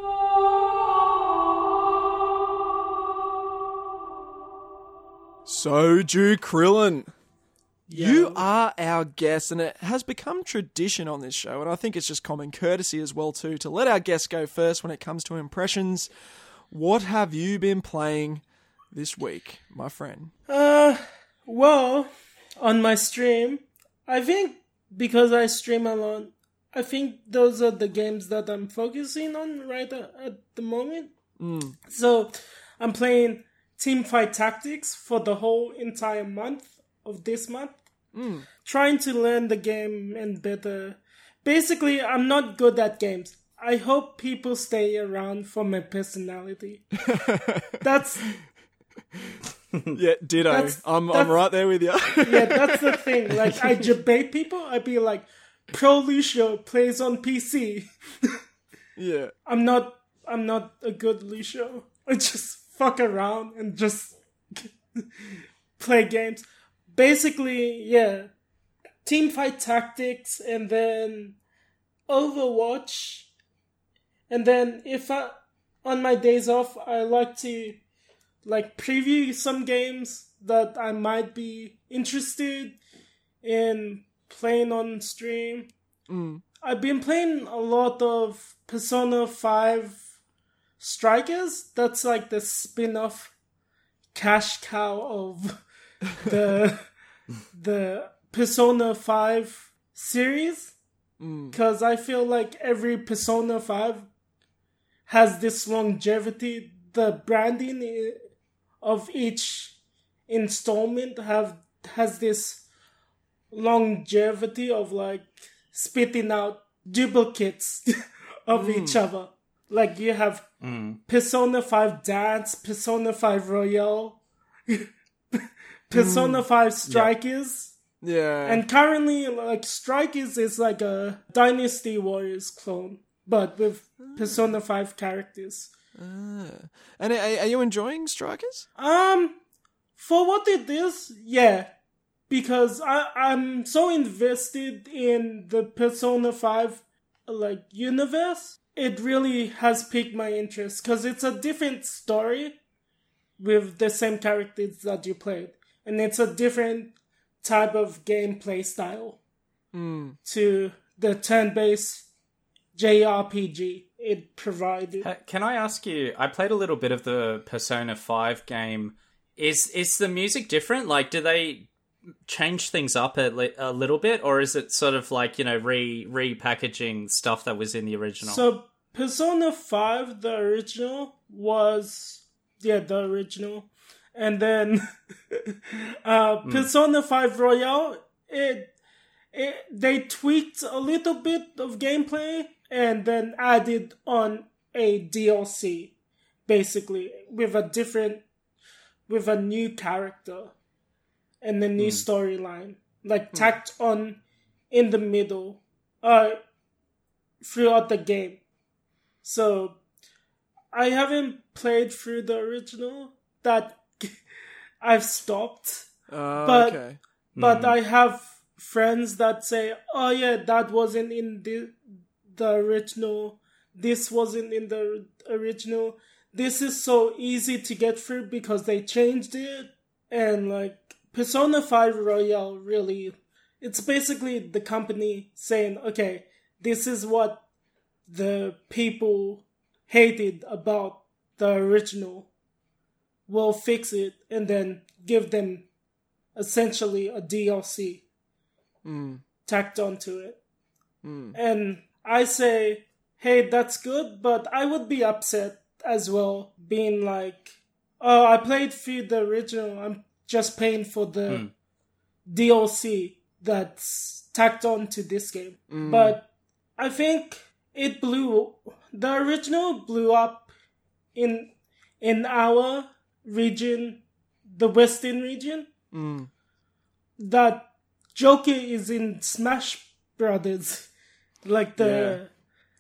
Soju Krillin, you are our guest, and it has become tradition on this show, and I think it's just common courtesy as well too, to let our guests go first when it comes to impressions. What have you been playing this week, my friend? Well, on my stream, I think because I stream a lot, I think those are the games that I'm focusing on right at the moment. So I'm playing Teamfight Tactics for the whole entire month of this month. Trying to learn the game and better. Basically, I'm not good at games. I hope people stay around for my personality. That's... Yeah, ditto. I'm right there with you. Yeah, that's the thing. Like, I debate people. I'd be like, Pro Lucio plays on PC. Yeah. I'm not a good Lucio. I just fuck around and just play games. Basically, yeah. Teamfight Tactics and then Overwatch. And then on my days off, I like to preview some games that I might be interested in playing on stream. I've been playing a lot of Persona 5 Strikers. That's like the spin-off cash cow of the Persona 5 series. Because I feel like every Persona 5 has this longevity. The branding of each installment has this longevity of like spitting out duplicates of each other. Like you have Persona 5 Dance, Persona 5 Royale, Persona 5 Strikers. Yeah. And currently, like, Strikers is like a Dynasty Warriors clone, but with Persona 5 characters. And are you enjoying Strikers? For what it is, yeah. Because I'm so invested in the Persona 5, like, universe. It really has piqued my interest. Because it's a different story with the same characters that you played. And it's a different type of gameplay style to the turn-based JRPG it provided. Can I ask you, I played a little bit of the Persona 5 game. Is the music different? Like, do they change things up a little bit? Or is it sort of like, repackaging stuff that was in the original? So, Persona 5, the original, was... Yeah, the original. And then Persona 5 Royale, they tweaked a little bit of gameplay and then added on a DLC, basically, with a new character and a new storyline, like tacked on in the middle, throughout the game. So, I haven't played through the original, that I've stopped. Okay. But I have friends that say, oh yeah, that wasn't in the original. This wasn't in the original. This is so easy to get through because they changed it. And like, Persona 5 Royale really, it's basically the company saying, okay, this is what the people hated about the original. We'll fix it and then give them essentially a DLC tacked onto it. And I say, hey, that's good, but I would be upset as well, being like, oh, I played through the original, I'm just paying for the DLC that's tacked on to this game. But I think the original blew up in our region, the Western region, that Joker is in Smash Brothers, like the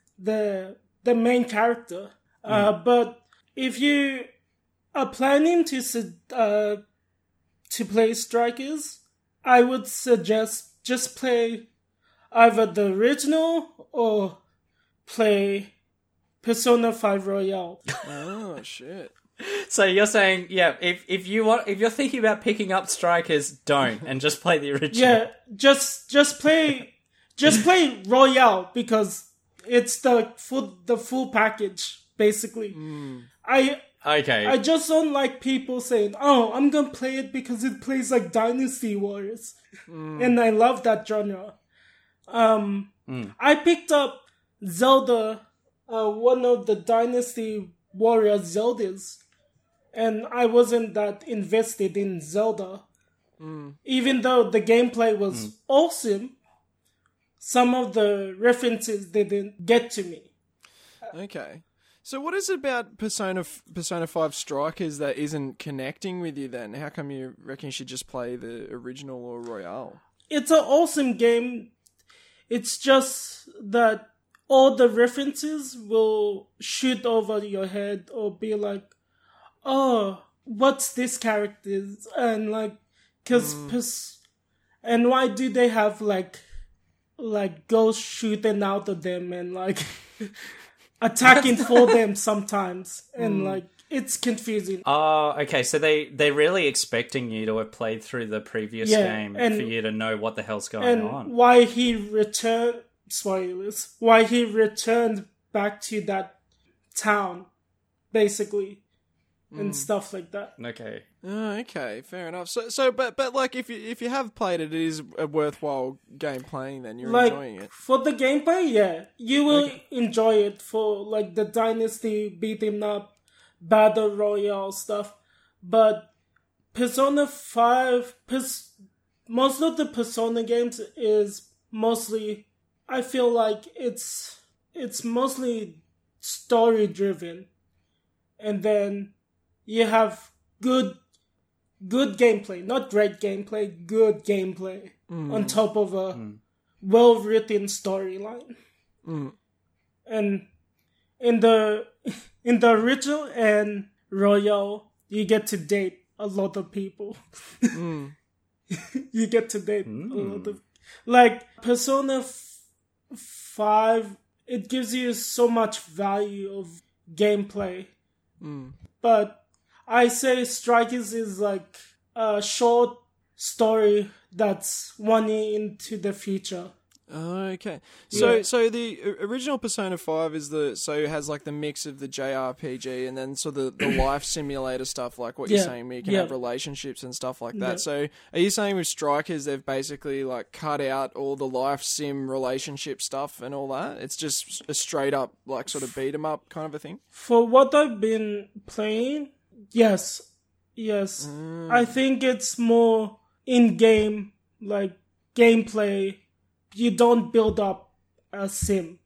main character. But if you are planning to to play Strikers, I would suggest just play either the original or play Persona 5 Royale. Oh shit. So you're saying, yeah, if you're thinking about picking up Strikers, don't, and just play the original. Yeah, just play Royale because it's the full package basically. I just don't like people saying, "Oh, I'm gonna play it because it plays like Dynasty Warriors," and I love that genre. I picked up Zelda, one of the Dynasty Warrior Zeldas, and I wasn't that invested in Zelda. Even though the gameplay was awesome, some of the references didn't get to me. Okay. So what is it about Persona 5 Strikers that isn't connecting with you then? How come you reckon you should just play the original or Royale? It's an awesome game. It's just that all the references will shoot over your head or be like, oh, what's this character? And like, and why do they have like ghosts shooting out of them and like attacking for them sometimes, and like it's confusing. Oh, okay. So they're really expecting you to have played through the previous game for you to know what the hell's going on. Why he returned? Spoilers. Why he returned back to that town, basically, and stuff like that. Okay. Oh, okay, fair enough. But like if you have played it, it is a worthwhile game playing. Then you're enjoying it for the gameplay. Yeah, you will enjoy it for like the Dynasty beat 'em up, battle royale stuff. But Persona 5, most of the Persona games is mostly. I feel like it's mostly story driven, and then you have good gameplay, not great gameplay, good gameplay on top of a well-written storyline. And in the original and Royale, you get to date a lot of people. You get to date a lot of, like Persona 5. It gives you so much value of gameplay, but I say Strikers is like a short story that's one year into the future. Oh, okay. So the original Persona 5 has like the mix of the JRPG and then the life simulator stuff, like what you're saying, where you can have relationships and stuff like that. So are you saying with Strikers they've basically like cut out all the life sim relationship stuff and all that? It's just a straight up like sort of beat 'em up kind of a thing? For what I've been playing, yes. I think it's more in-game, like gameplay. You don't build up a sim.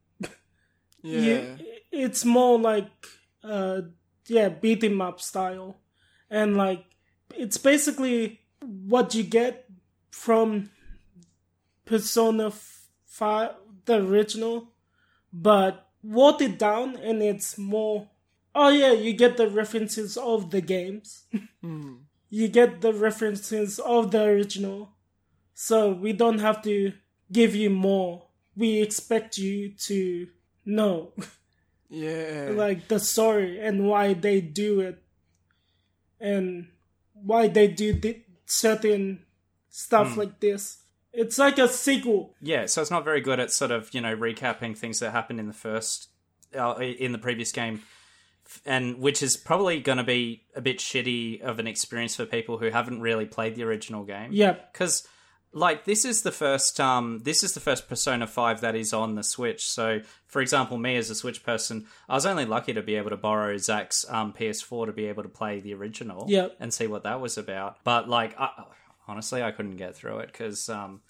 It's more like, beat 'em up style. And like, it's basically what you get from Persona 5, the original, but watered down, and it's more, you get the references of the games. You get the references of the original. So we don't have to give you more. We expect you to know. Like the story and why they do it. And why they do certain stuff like this. It's like a sequel. Yeah, so it's not very good at sort of, recapping things that happened in the previous game. And which is probably going to be a bit shitty of an experience for people who haven't really played the original game. Yeah. Because like this is the first Persona 5 that is on the Switch. So, for example, me as a Switch person, I was only lucky to be able to borrow Zach's PS4 to be able to play the original and see what that was about. But like, honestly, I couldn't get through it because,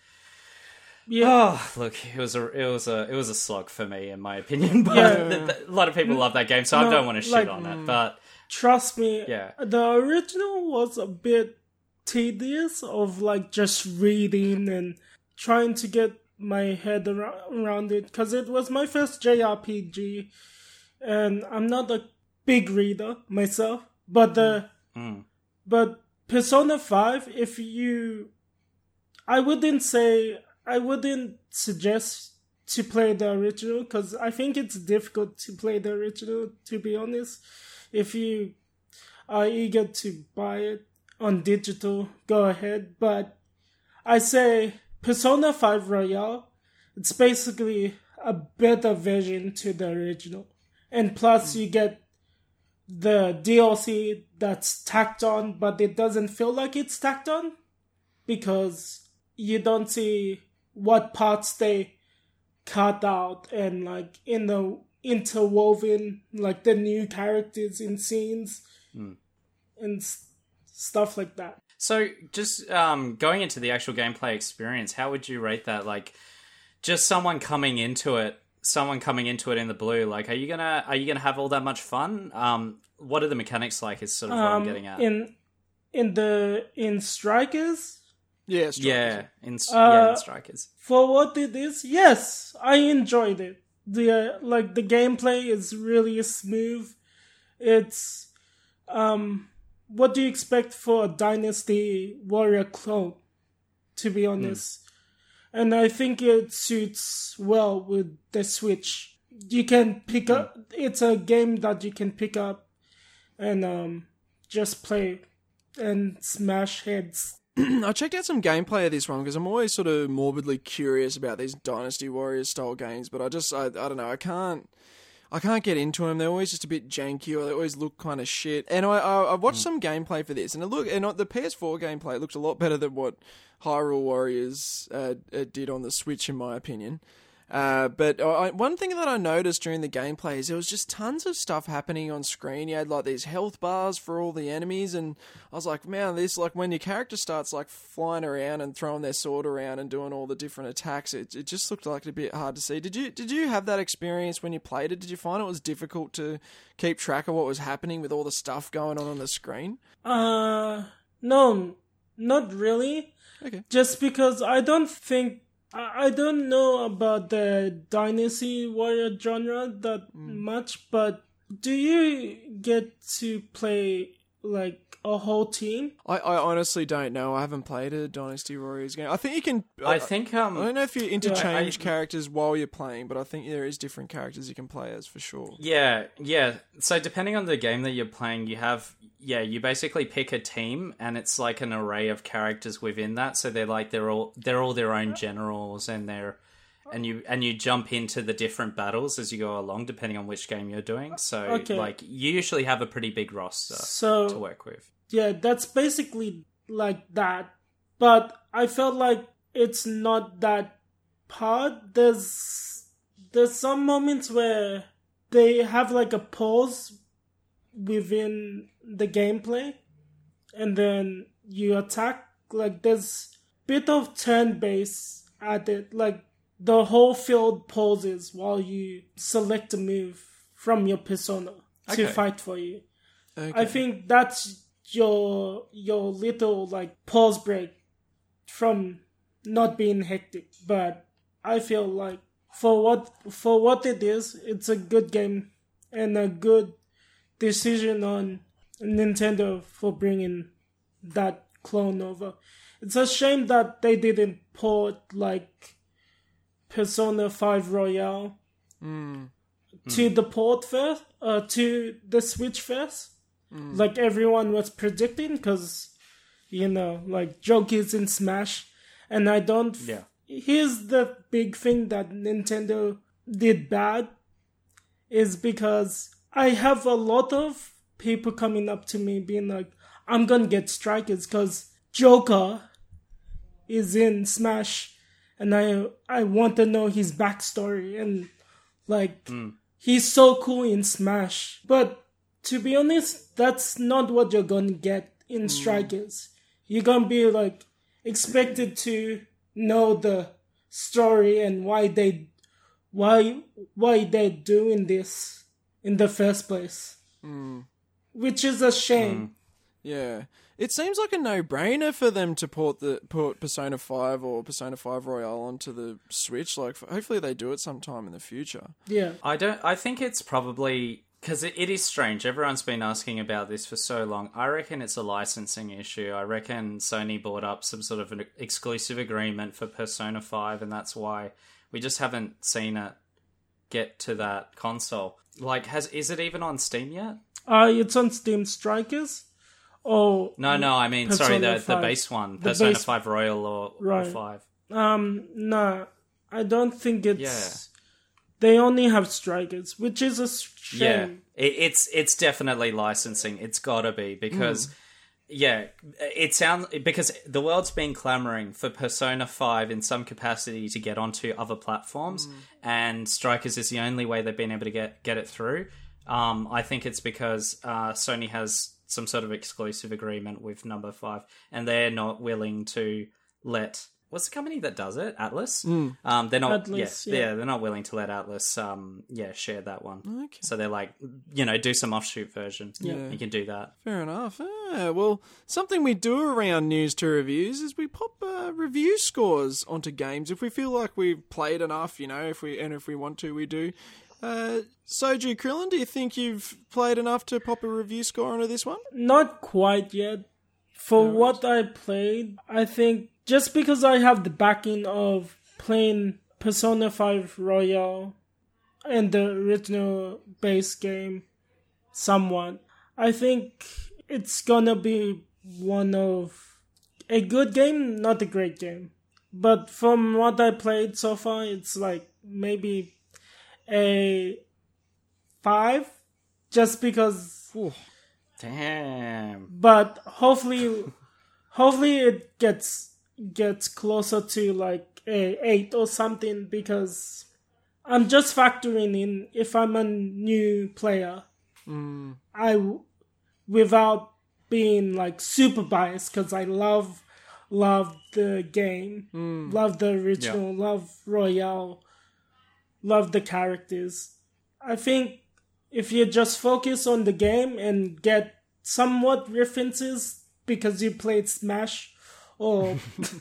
look, it was a slog for me, in my opinion. But a lot of people love that game, so I don't want to shit on it. But trust me, the original was a bit tedious of like just reading and trying to get my head around it, because it was my first JRPG and I'm not a big reader myself, but but Persona 5, I wouldn't suggest to play the original, because I think it's difficult to play the original, to be honest. If you are eager to buy it on digital, go ahead. But I say Persona 5 Royale, it's basically a better version to the original. And plus you get the DLC that's tacked on, but it doesn't feel like it's tacked on, because you don't see what parts they cut out and like in the interwoven, like the new characters in scenes and stuff like that. So just going into the actual gameplay experience, how would you rate that? Like, just someone coming into it in the blue, like, are you gonna have all that much fun? What are the mechanics like is sort of what I'm getting at. In Strikers? Yeah, Strikers. In Strikers. For what it is, yes, I enjoyed it. The gameplay is really smooth. It's what do you expect for a Dynasty Warrior clone, to be honest? And I think it suits well with the Switch. You can pick up, it's a game that you can pick up and just play and smash heads. I checked out some gameplay of this one because I'm always sort of morbidly curious about these Dynasty Warriors style games, but I don't know, I can't get into them. They're always just a bit janky, or they always look kind of shit. And I watched some gameplay for this, and the PS4 gameplay looked a lot better than what Hyrule Warriors did on the Switch, in my opinion. But one thing that I noticed during the gameplay is there was just tons of stuff happening on screen. You had like these health bars for all the enemies, and I was like, man, this, like, when your character starts like flying around and throwing their sword around and doing all the different attacks, it just looked like a bit hard to see. Did you have that experience when you played it? Did you find it was difficult to keep track of what was happening with all the stuff going on the screen? No, not really. Okay. Just because I don't know about the Dynasty Warrior genre that much, but do you get to play like a whole team? I honestly don't know. I haven't played a Dynasty Warriors game. I think you can. I don't know if you interchange characters while you're playing, but I think there is different characters you can play as for sure. Yeah. So depending on the game that you're playing, you basically pick a team, and it's like an array of characters within that. So they're all their own generals, and you jump into the different battles as you go along, depending on which game you're doing. So like you usually have a pretty big roster to work with. Yeah, that's basically like that. But I felt like it's not that part. There's some moments where they have like a pause within the gameplay, and then you attack. Like there's a bit of turn-based at it. Like the whole field pauses while you select a move from your persona to fight for you. Okay. I think that's your little like pause break from not being hectic. But I feel like for what it is, it's a good game and a good decision on Nintendo for bringing that clone over. It's a shame that they didn't port like Persona 5 Royale to the port first, to the Switch first, like everyone was predicting, because like Joker's in Smash, and I don't. Yeah. Here's the big thing that Nintendo did bad, is because I have a lot of people coming up to me being like, I'm gonna get Strikers because Joker is in Smash, and I want to know his backstory, and like he's so cool in Smash. But to be honest, that's not what you're gonna get in Strikers. You're gonna be like expected to know the story and why they're doing this in the first place, which is a shame. Yeah, it seems like a no-brainer for them to port Persona 5 or Persona 5 Royale onto the Switch. Like, hopefully they do it sometime in the future. Yeah, I think it's probably Because it is strange. Everyone's been asking about this for so long. I reckon it's a licensing issue. I reckon Sony bought up some sort of an exclusive agreement for Persona 5, and that's why we just haven't seen it get to that console. Like, is it even on Steam yet? It's on Steam Strikers. Oh No, I mean, sorry, the 5. base one. The Persona base- 5 Royal or Right. 5. No, I don't think it's. They only have Strikers, which is a shame. Yeah, it's definitely licensing. It's gotta be because, it sounds because the world's been clamoring for Persona 5 in some capacity to get onto other platforms, and Strikers is the only way they've been able to get it through. I think it's because Sony has some sort of exclusive agreement with Number 5, and they're not willing to let. What's the company that does it? Atlas. They're not. Atlas, yeah. They're not willing to let Atlas. Share that one. Okay. So they're like, do some offshoot version. Yeah. You can do that. Fair enough. Well, something we do around news to reviews is we pop review scores onto games if we feel like we've played enough. If we want to, we do. Soju Krillin, do you think you've played enough to pop a review score onto this one? Not quite yet. For what I played, I think just because I have the backing of playing Persona 5 Royal and the original base game somewhat, I think it's gonna be one of a good game, not a great game. But from what I played so far, it's like maybe a 5, just because. Ooh. Damn. But hopefully it gets closer to like a 8 or something, because I'm just factoring in if I'm a new player, without being like super biased, because I love the game, love the original, love Royale, love the characters. I think if you just focus on the game and get somewhat references because you played Smash, or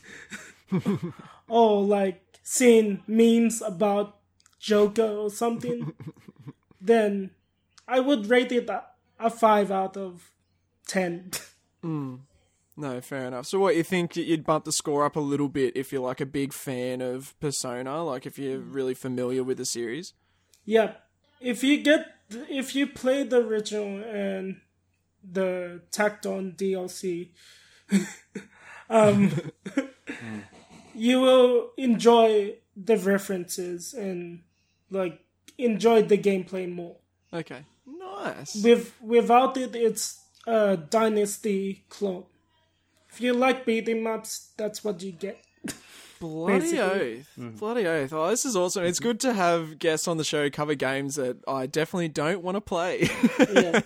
or like seeing memes about Joker or something, then I would rate it a 5 out of 10. No, fair enough. So what, you think you'd bump the score up a little bit if you're like a big fan of Persona, like if you're really familiar with the series? Yeah. If you play the original and the tacked on DLC, you will enjoy the references and like enjoy the gameplay more. Okay, nice. Without it, it's a Dynasty clone. If you like beat 'em ups, that's what you get. Bloody basically. oath. Bloody oath. Oh, this is awesome. It's good to have guests on the show cover games that I definitely don't want to play. Yeah.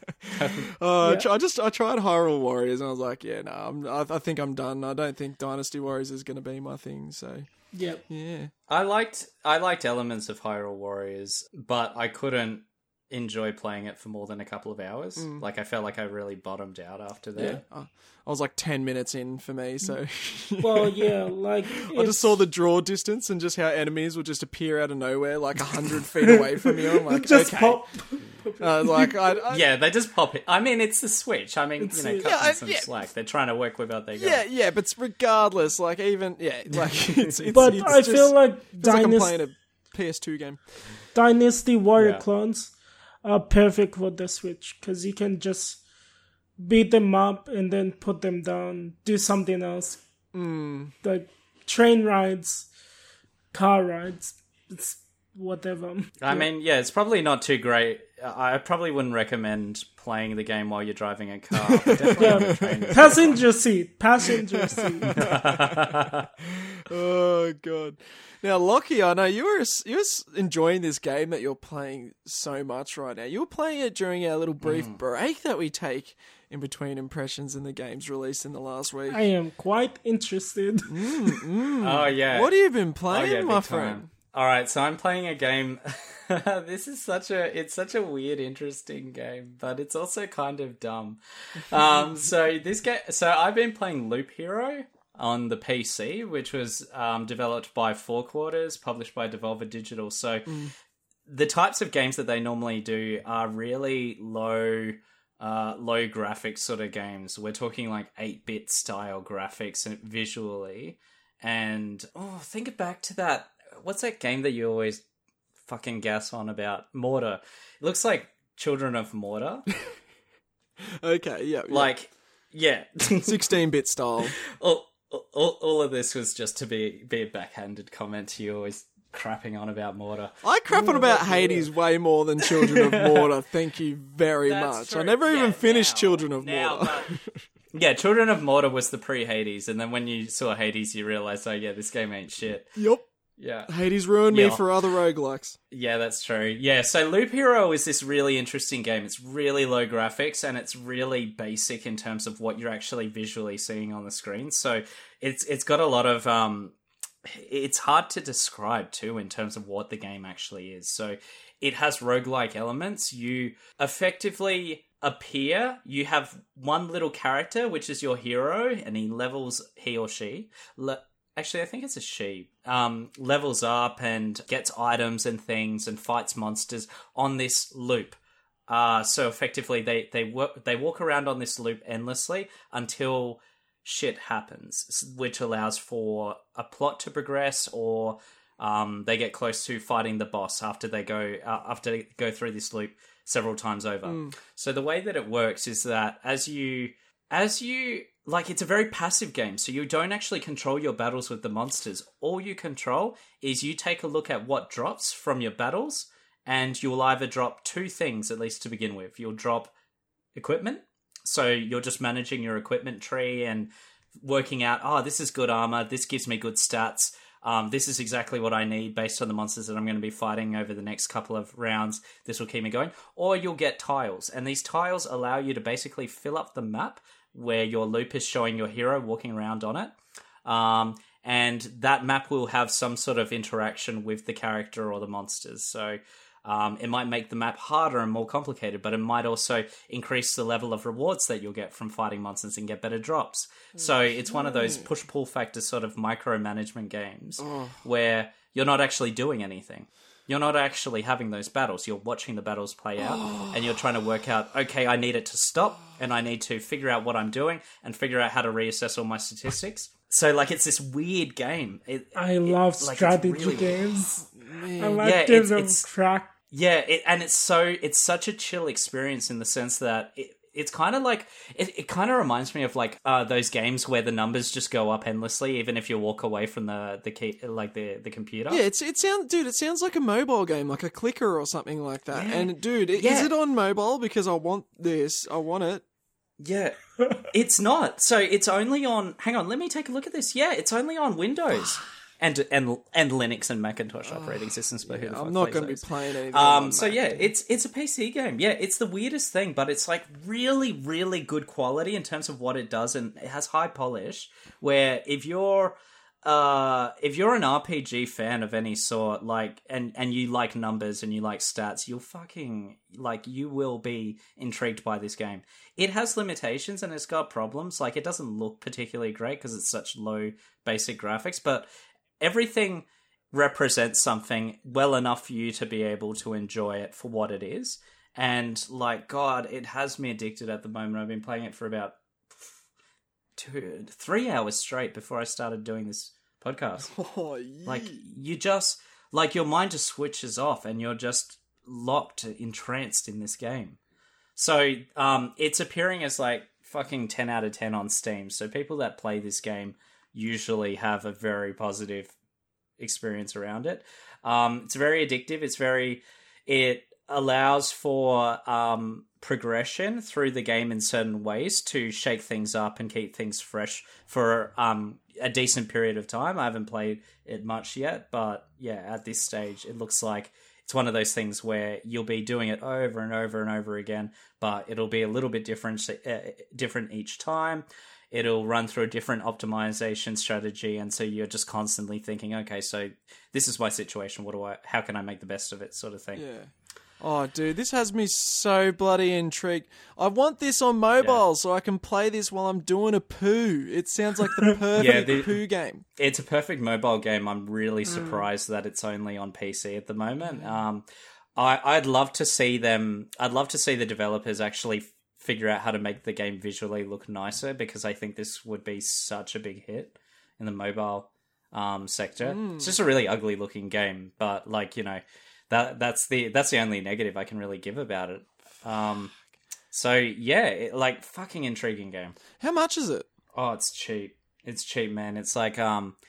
I tried Hyrule Warriors and I was like, I think I'm done. I don't think Dynasty Warriors is going to be my thing, so Yep. yeah. I liked elements of Hyrule Warriors, but I couldn't enjoy playing it for more than a couple of hours. Like, I felt like I really bottomed out after that. Yeah. I was like 10 minutes in for me, so Well, yeah, like I just saw the draw distance and just how enemies would just appear out of nowhere, like 100 feet away from you. I'm like, just okay. pop. Yeah, they just pop it. I mean, it's the Switch. I mean, cut them some yeah. slack. They're trying to work with what they got. Yeah, but regardless, like even it's But it's I just, feel like it's like I'm playing a PS2 game. Dynasty Warrior Yeah. clones are perfect for the Switch, because you can just beat them up and then put them down, do something else. Like train rides, car rides, it's whatever. I mean, yeah, it's probably not too great. I probably wouldn't recommend playing the game while you're driving a car. But definitely on a train is Passenger seat. Oh god. Now, Lockie, I know you're enjoying this game that you're playing so much right now. You were playing it during our little brief break that we take in between impressions and the games released in the last week. I am quite interested. Oh, yeah. What have you been playing, my big friend? time. All right, so I'm playing a game. This is such a weird, interesting game, but it's also kind of dumb. So I've been playing Loop Hero on the PC, which was developed by Four Quarters, published by Devolver Digital. So the types of games that they normally do are really low graphics sort of games. We're talking like 8-bit style graphics and visually. And think back to that. What's that game that you always fucking gas on about? Mortar. It looks like Children of Mortar. Okay, yeah. Like, yeah. 16-bit style. All of this was just to be a backhanded comment to you always crapping on about Mortar. I crap on about Hades way more than Children of Mortar. Thank you very much. True. I never even finished Children of Mortar. Yeah, Children of Mortar was the pre-Hades, and then when you saw Hades, you realised, oh yeah, this game ain't shit. Yup. Yeah. Hades ruined me for other roguelikes. Yeah, that's true. Yeah, so Loop Hero is this really interesting game. It's really low graphics, and it's really basic in terms of what you're actually visually seeing on the screen. So it's got a lot of... it's hard to describe, too, in terms of what the game actually is. So it has roguelike elements. You effectively appear. You have one little character, which is your hero, and he or she... Actually, I think it's a she. Levels up and gets items and things and fights monsters on this loop. So effectively, they walk around on this loop endlessly until shit happens, which allows for a plot to progress, or they get close to fighting the boss after they go through this loop several times over. So the way that it works is that as you like, it's a very passive game, so you don't actually control your battles with the monsters. All you control is you take a look at what drops from your battles, and you'll either drop two things, at least to begin with. You'll drop equipment, so you're just managing your equipment tree and working out, this is good armor, this gives me good stats, this is exactly what I need based on the monsters that I'm going to be fighting over the next couple of rounds. This will keep me going. Or you'll get tiles, and these tiles allow you to basically fill up the map where your loop is showing your hero walking around on it. And that map will have some sort of interaction with the character or the monsters. So it might make the map harder and more complicated, but it might also increase the level of rewards that you'll get from fighting monsters and get better drops. So it's one of those push-pull factor sort of micromanagement games where you're not actually doing anything. You're not actually having those battles. You're watching the battles play out, and you're trying to work out, okay, I need it to stop, and I need to figure out what I'm doing, and figure out how to reassess all my statistics. So, like, it's this weird game. I love strategy really games. Man. I like games of track. Yeah, and it's such a chill experience in the sense that it's kind of like it kind of reminds me of like those games where the numbers just go up endlessly even if you walk away from the key, like the computer. Yeah, it sounds like a mobile game, like a clicker or something like that. Yeah. And dude, is it on mobile? Because I want it. Yeah, it's not. So it's only on. Hang on, let me take a look at this. Yeah, it's only on Windows. And Linux and Macintosh operating systems, but I'm not going to be playing anything. So yeah, it's a PC game. Yeah, it's the weirdest thing, but it's like really, really good quality in terms of what it does, and it has high polish. Where if you're an RPG fan of any sort, like and you like numbers and you like stats, you will be intrigued by this game. It has limitations and it's got problems. Like, it doesn't look particularly great because it's such low basic graphics, but everything represents something well enough for you to be able to enjoy it for what it is. And, like, God, it has me addicted at the moment. I've been playing it for about 3 hours straight before I started doing this podcast. Like, you just... Like, your mind just switches off and you're just locked, entranced in this game. So, it's appearing as, like, fucking 10 out of 10 on Steam. So people that play this game usually have a very positive experience around it. It's very addictive. It allows for progression through the game in certain ways to shake things up and keep things fresh for a decent period of time. I haven't played it much yet, but yeah, at this stage, it looks like it's one of those things where you'll be doing it over and over and over again, but it'll be a little bit different each time. It'll run through a different optimization strategy, and so you're just constantly thinking, okay, so this is my situation. How can I make the best of it, sort of thing. Yeah. Oh, dude, this has me so bloody intrigued. I want this on mobile so I can play this while I'm doing a poo. It sounds like the perfect poo game. It's a perfect mobile game. I'm really surprised that it's only on PC at the moment. I'd love to see them. I'd love to see the developers actually figure out how to make the game visually look nicer, because I think this would be such a big hit in the mobile sector. It's just a really ugly looking game, but like, you know, that's the only negative I can really give about it. So yeah, like fucking intriguing game. How much is it? Oh, it's cheap. It's cheap, man. It's like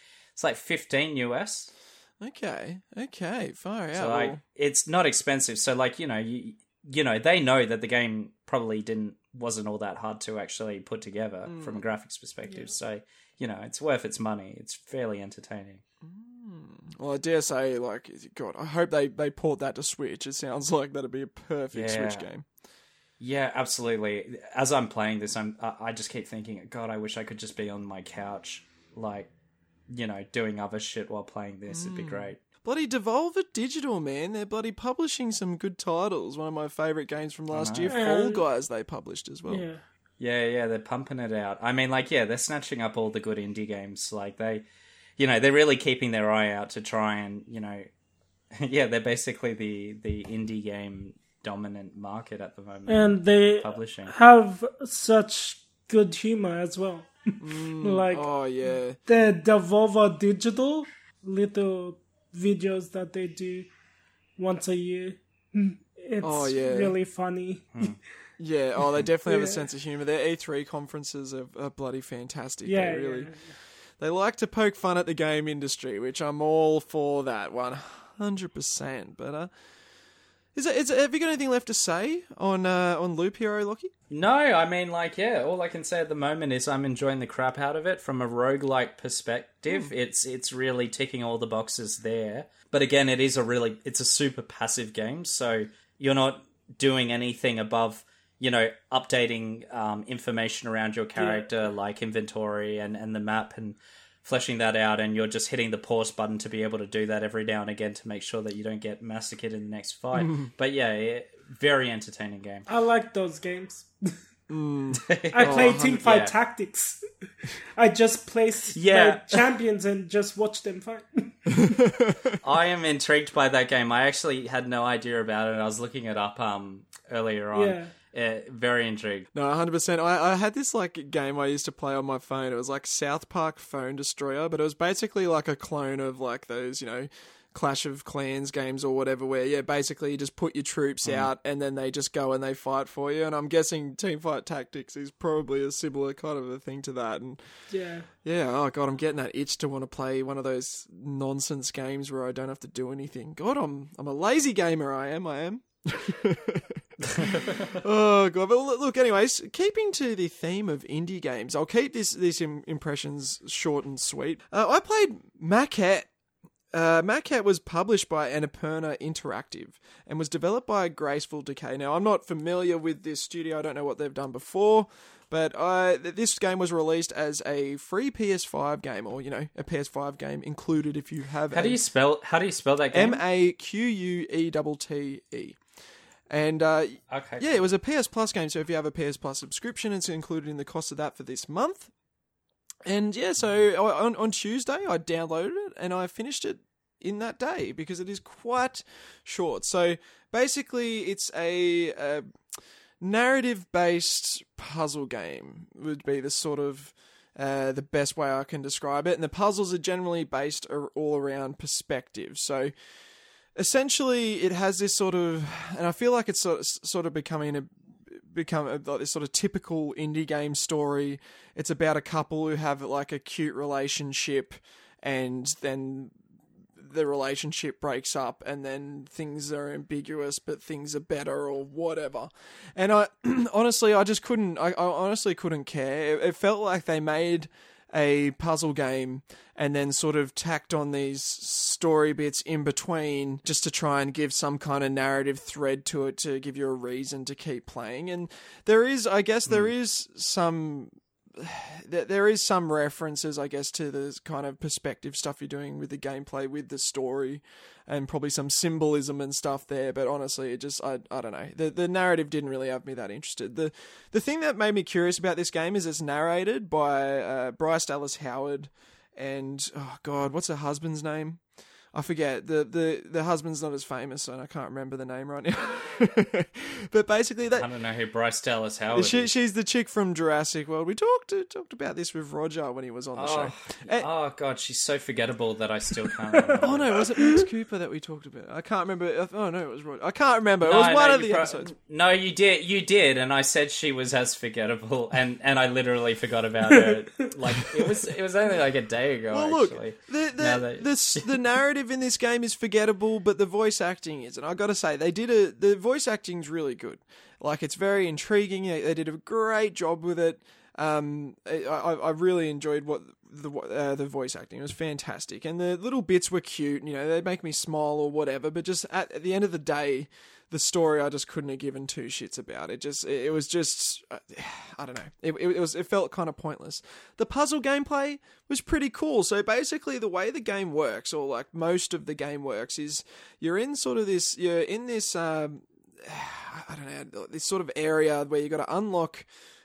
15 US. Okay, far out. So like, it's not expensive. So like, you know, they know that the game probably wasn't all that hard to actually put together from a graphics perspective. Yeah. So, you know, it's worth its money. It's fairly entertaining. Well, I dare say, like, God, I hope they port that to Switch. It sounds like that'd be a perfect Switch game. Yeah, absolutely. As I'm playing this, I just keep thinking, God, I wish I could just be on my couch, like, you know, doing other shit while playing this. It'd be great. Bloody Devolver Digital, man. They're bloody publishing some good titles. One of my favourite games from last year, Fall Guys, they published as well. Yeah, they're pumping it out. I mean, like, yeah, they're snatching up all the good indie games. Like, they're really keeping their eye out to try and, you know, yeah, they're basically the indie game dominant market at the moment. And they have such good humor as well. Like, oh yeah, the Devolver Digital little videos that they do once a year. It's really funny. Yeah, they definitely have a sense of humour. Their E3 conferences are bloody fantastic. They like to poke fun at the game industry, which I'm all for that 100%. But have you got anything left to say on Loop Hero, Lockie? No, I mean, like, yeah, all I can say at the moment is I'm enjoying the crap out of it from a roguelike perspective. It's really ticking all the boxes there. But again, it's a super passive game, so you're not doing anything above, you know, updating information around your character, like inventory and the map, and fleshing that out, and you're just hitting the pause button to be able to do that every now and again to make sure that you don't get massacred in the next fight. But yeah, very entertaining game. I like those games. I play Teamfight Tactics. I just place the champions and just watch them fight. I am intrigued by that game. I actually had no idea about it. I was looking it up earlier on. Very intrigued. No, 100%. I had this like game I used to play on my phone. It was like South Park Phone Destroyer, but it was basically like a clone of like those, you know, Clash of Clans games or whatever, where basically you just put your troops out and then they just go and they fight for you. And I'm guessing Teamfight Tactics is probably a similar kind of a thing to that. And oh god, I'm getting that itch to want to play one of those nonsense games where I don't have to do anything. God, I'm a lazy gamer. I am. Oh god, but look. Anyways, keeping to the theme of indie games, I'll keep these impressions short and sweet. I played Maquette. Maquette was published by Annapurna Interactive and was developed by Graceful Decay. Now, I'm not familiar with this studio. I don't know what they've done before, but this game was released as a free PS5 game, or you know, a PS5 game included if you have. How do you spell that game? Maquette. And it was a PS Plus game, so if you have a PS Plus subscription, it's included in the cost of that for this month. And yeah, so on Tuesday I downloaded it and I finished it in that day because it is quite short. So basically it's a narrative-based puzzle game would be the sort of the best way I can describe it. And the puzzles are generally based all around perspective. So essentially, it has this sort of, and I feel like it's sort of become this sort of typical indie game story. It's about a couple who have like a cute relationship, and then the relationship breaks up, and then things are ambiguous, but things are better or whatever. And I honestly couldn't care. It felt like they made a puzzle game and then sort of tacked on these story bits in between just to try and give some kind of narrative thread to it to give you a reason to keep playing. And there is some references, I guess, to the kind of perspective stuff you're doing with the gameplay, with the story, and probably some symbolism and stuff there. But honestly, it just, I don't know. The narrative didn't really have me that interested. The thing that made me curious about this game is it's narrated by Bryce Dallas Howard and, oh God, what's her husband's name? I forget, the husband's not as famous, and I can't remember the name right now. But basically, I don't know who Bryce Dallas Howard is. She's the chick from Jurassic World. We talked about this with Roger when he was on the show. Oh god, she's so forgettable that I still can't remember. Oh no, was it Max Cooper that we talked about? I can't remember. Oh no, it was Roger. I can't remember. It was one of the episodes. No, you did, and I said she was as forgettable, and I literally forgot about her. Like it was only like a day ago. Well, actually. Look, the narrative in this game is forgettable, but the voice acting isn't. I got to say, the voice acting's really good. Like, it's very intriguing. They did a great job with it. I really enjoyed what the voice acting. It was fantastic, and the little bits were cute. You know, they make me smile or whatever. But just at the end of the day, the story I just couldn't have given two shits about. It was just I don't know. It felt kind of pointless. The puzzle gameplay was pretty cool. So basically, the way the game works, or like most of the game works, is you're in this I don't know, this sort of area where you got to unlock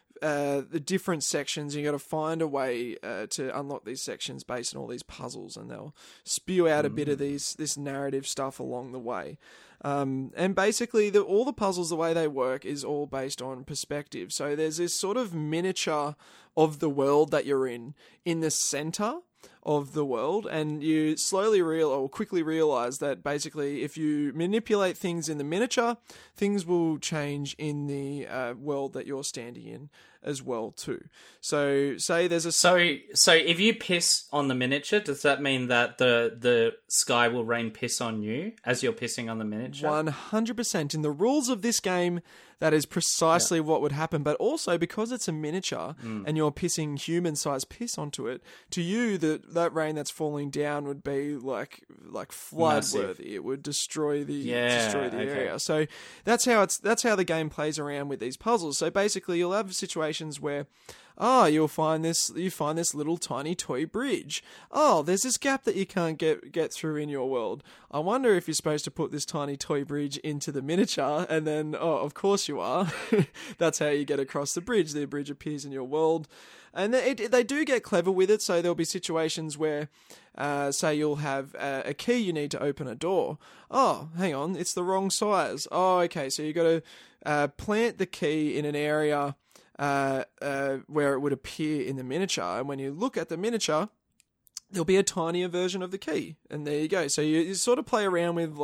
the different sections. You got to find a way to unlock these sections based on all these puzzles, and they'll spew out a bit of this narrative stuff along the way. And basically, all the puzzles, the way they work, is all based on perspective. So there's this sort of miniature of the world that you're in the center of the world, and you quickly realize that basically if you manipulate things in the miniature, things will change in the world that you're standing in as well too. So say there's a so if you piss on the miniature, does that mean that the sky will rain piss on you as you're pissing on the miniature? 100%. In the rules of this game, that is precisely what would happen. But also, because it's a miniature and you're pissing human-sized piss onto it, to you, that rain that's falling down would be like flood-worthy. It would destroy the area. So that's how the game plays around with these puzzles. So basically, you'll have situations where you find this little tiny toy bridge. Oh, there's this gap that you can't get through in your world. I wonder if you're supposed to put this tiny toy bridge into the miniature, and then, of course you are. That's how you get across the bridge. The bridge appears in your world. And they do get clever with it, so there'll be situations where, say you'll have a key you need to open a door. Oh, hang on, it's the wrong size. Oh, okay, so you got to plant the key in an area where it would appear in the miniature, and when you look at the miniature, there'll be a tinier version of the key, and there you go. So you sort of play around with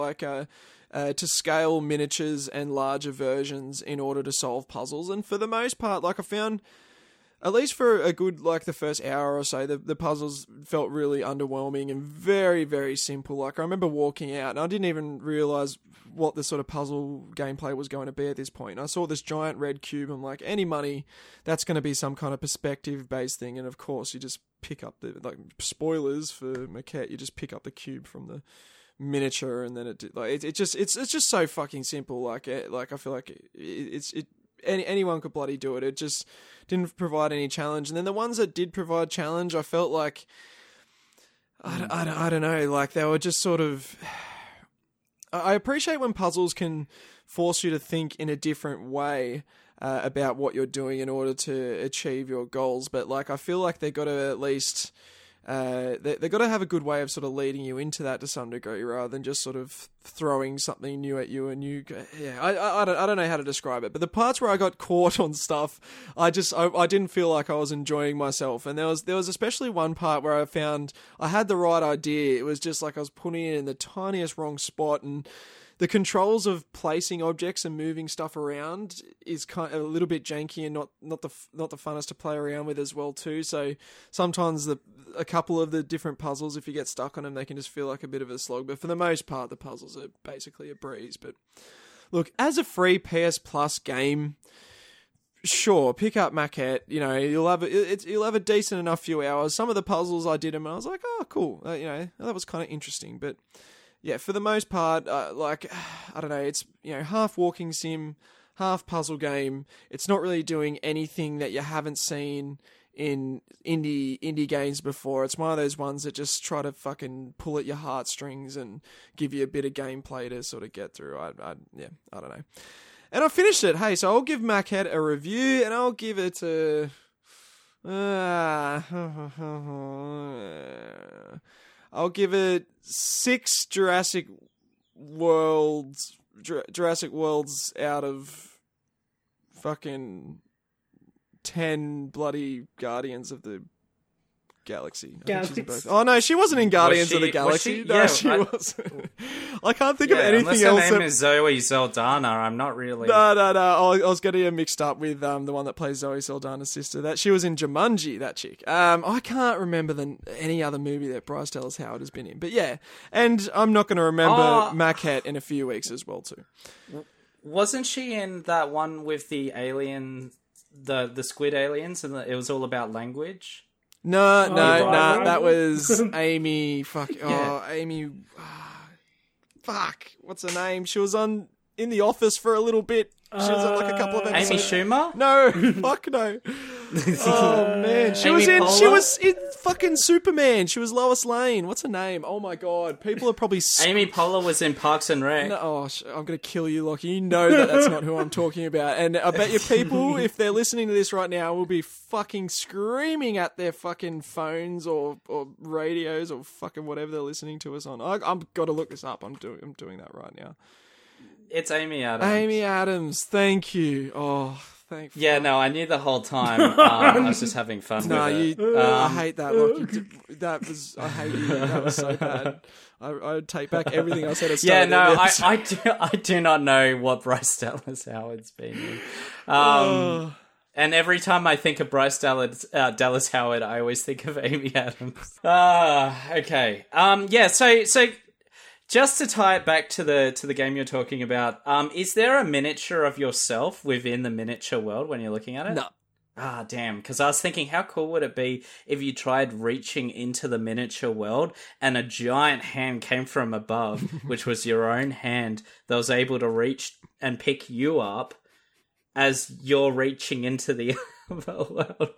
to scale miniatures and larger versions in order to solve puzzles, and for the most part, I found, at least for a good, the first hour or so, the puzzles felt really underwhelming and very, very simple. I remember walking out and I didn't even realise what the sort of puzzle gameplay was going to be at this point. I saw this giant red cube. I'm like, any money, that's going to be some kind of perspective-based thing. And of course, you just pick up spoilers for Maquette, you just pick up the cube from the miniature, and then it's just so fucking simple. I feel like anyone could bloody do it. It just didn't provide any challenge. And then the ones that did provide challenge, I felt like, I don't know, they were just sort of... I appreciate when puzzles can force you to think in a different way about what you're doing in order to achieve your goals. But I feel like they got to at least... They've got to have a good way of sort of leading you into that to some degree, rather than just sort of throwing something new at you and you go, I don't know how to describe it. But the parts where I got caught on stuff, I didn't feel like I was enjoying myself. And there was especially one part where I found I had the right idea. It was just like I was putting it in the tiniest wrong spot, and the controls of placing objects and moving stuff around is kind of a little bit janky and not the funnest to play around with as well too. So sometimes a couple of the different puzzles, if you get stuck on them, they can just feel like a bit of a slog. But for the most part, the puzzles are basically a breeze. But look, as a free PS Plus game, sure, pick up Maquette. You know, you'll have a decent enough few hours. Some of the puzzles I did them, and I was like, oh, cool. That was kind of interesting, but. Yeah, for the most part, I don't know, it's, half walking sim, half puzzle game. It's not really doing anything that you haven't seen in indie games before. It's one of those ones that just try to fucking pull at your heartstrings and give you a bit of gameplay to sort of get through. I don't know. And I finished it. Hey, so I'll give Maquette a review, and I'll give it a... I'll give it 6 Jurassic Worlds out of fucking 10 bloody Guardians of the Galaxy. Oh no, she wasn't in Guardians of the Galaxy. She wasn't. I can't think of anything else. Her name is Zoe Saldana. I'm not really. No. I was getting her mixed up with the one that plays Zoe Saldana's sister. That she was in Jumanji. That chick. I can't remember any other movie that Bryce Dallas Howard has been in. But yeah, and I'm not going to remember Maquette in a few weeks as well too. Wasn't she in that one with the alien, the squid aliens, and it was all about language? No, that was Amy. Amy. Fuck, what's her name? She was in The Office for a little bit. She was on like a couple of episodes. Amy Schumer? No, fuck no. Oh man, she was in fucking Superman. She was Lois Lane. What's her name? Oh my god, people are probably. Amy Poehler was in Parks and Rec. No, I'm gonna kill you, Lockie. You know that's not who I'm talking about. And I bet you people, if they're listening to this right now, will be fucking screaming at their fucking phones or radios or fucking whatever they're listening to us on. I've got to look this up. I'm doing that right now. It's Amy Adams. Amy Adams, thank you. Oh, thank you. Yeah, no, I knew the whole time. I was just having fun with it. I hate that, Lockie. I hate you. That was so bad. I take back everything I said at the start. Yeah, no, I do not know what Bryce Dallas Howard's been in. And every time I think of Bryce Dallas Howard, I always think of Amy Adams. Okay. So just to tie it back to the game you're talking about, is there a miniature of yourself within the miniature world when you're looking at it? No. Damn. Because I was thinking, how cool would it be if you tried reaching into the miniature world and a giant hand came from above, which was your own hand, that was able to reach and pick you up as you're reaching into the other world.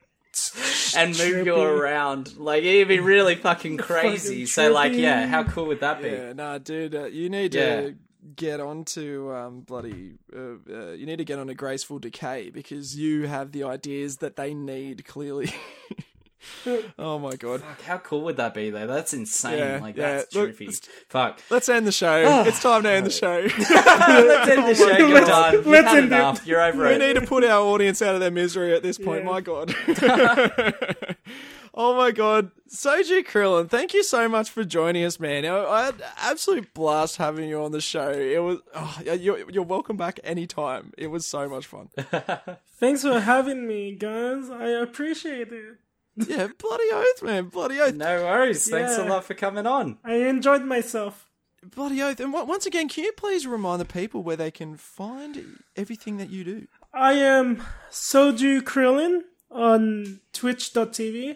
And move you around. Like, it'd be really fucking crazy. So, like, yeah, how cool would that be? Yeah, nah, dude, you need to get onto you need to get on a Graceful Decay because you have the ideas that they need, clearly. Oh my god. Fuck, how cool would that be, though? That's insane. That's trippy. Fuck. Let's end the show. It's time to end the show. Let's end the show. You're done. You've had enough. You're over it. We need to put our audience out of their misery at this point. My god. Oh my god. Soji Krillin, thank you so much for joining us, man. I had an absolute blast having you on the show. It was you're welcome back anytime. It was so much fun. Thanks for having me, guys. I appreciate it. Yeah, bloody oath, man. Bloody oath. No worries. Thanks a lot for coming on. I enjoyed myself. Bloody oath. And once again, can you please remind the people where they can find everything that you do? I am Soju Krillin on twitch.tv.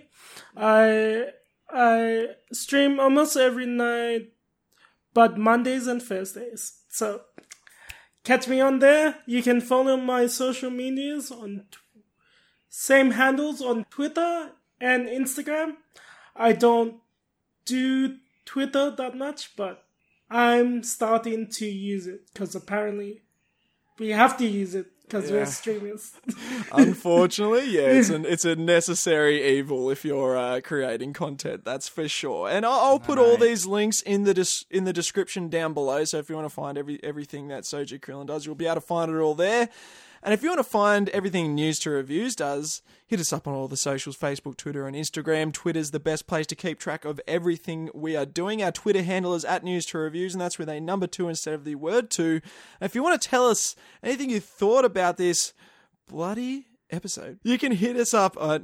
I stream almost every night, but Mondays and Thursdays. So catch me on there. You can follow my social medias on same handles on Twitter and Instagram. I don't do Twitter that much, but I'm starting to use it because apparently we have to use it because we're streamers. Unfortunately, it's a necessary evil if you're creating content. That's for sure. And I'll put all these links in the description down below. So if you want to find everything that Soji Krillin does, you'll be able to find it all there. And if you want to find everything News to Reviews does, hit us up on all the socials, Facebook, Twitter, and Instagram. Twitter's the best place to keep track of everything we are doing. Our Twitter handle is @News2Reviews, and that's with a number 2 instead of the word 2. And if you want to tell us anything you thought about this bloody episode, you can hit us up at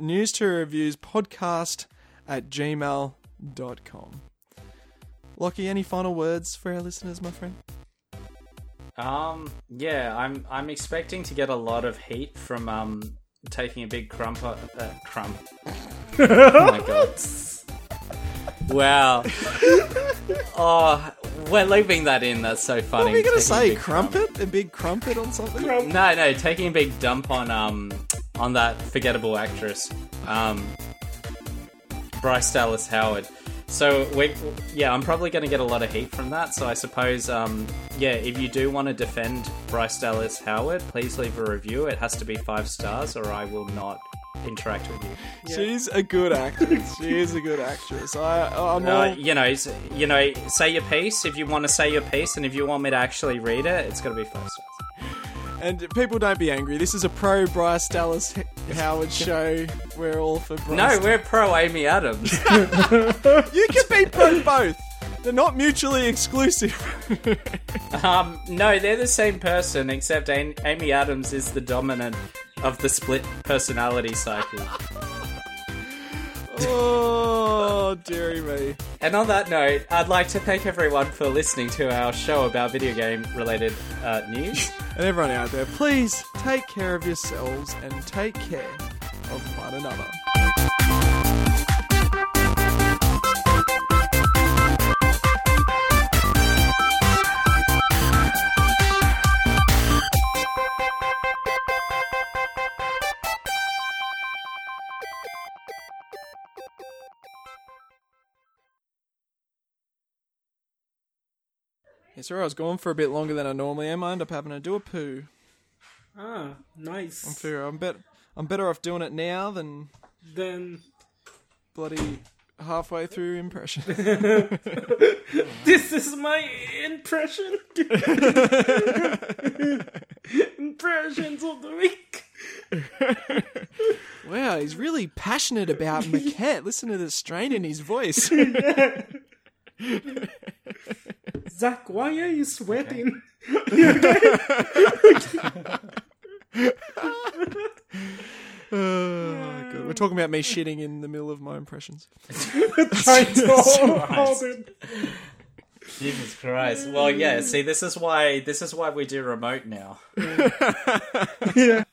news2reviewspodcast@gmail.com. Lockie, any final words for our listeners, my friend? I'm expecting to get a lot of heat from taking a big crump. Oh my god! Wow. Oh, we're leaving that in. That's so funny. What are we gonna say? Crumpet? A big crumpet on something? No, taking a big dump on that forgettable actress, Bryce Dallas Howard. So, I'm probably going to get a lot of heat from that. So I suppose, if you do want to defend Bryce Dallas Howard, please leave a review. It has to be 5 stars or I will not interact with you. She's a good actress. She is a good actress. I'm all... Say your piece if you want to say your piece, and if you want me to actually read it, it's got to be 5 stars. And people, don't be angry. This is a pro Bryce Dallas Howard show. We're all for Bryce. No, we're pro Amy Adams. You can be pro both. They're not mutually exclusive. No, they're the same person, except Amy Adams is the dominant of the split personality cycle. Oh, dearie me. And on that note, I'd like to thank everyone for listening to our show about video game related news. And everyone out there, please take care of yourselves and take care of one another. Yeah, sorry, I was gone for a bit longer than I normally am. I end up having to do a poo. Ah, nice. I'm better off doing it now than bloody halfway through impression. This is my impression. Impressions of the week. Wow, he's really passionate about Maquette. Listen to the strain in his voice. Zach, why are you sweating? Oh, God. We're talking about me shitting in the middle of my impressions. Trying to hold it. Jesus Christ. Well, yeah, see, this is why we do remote now. Yeah.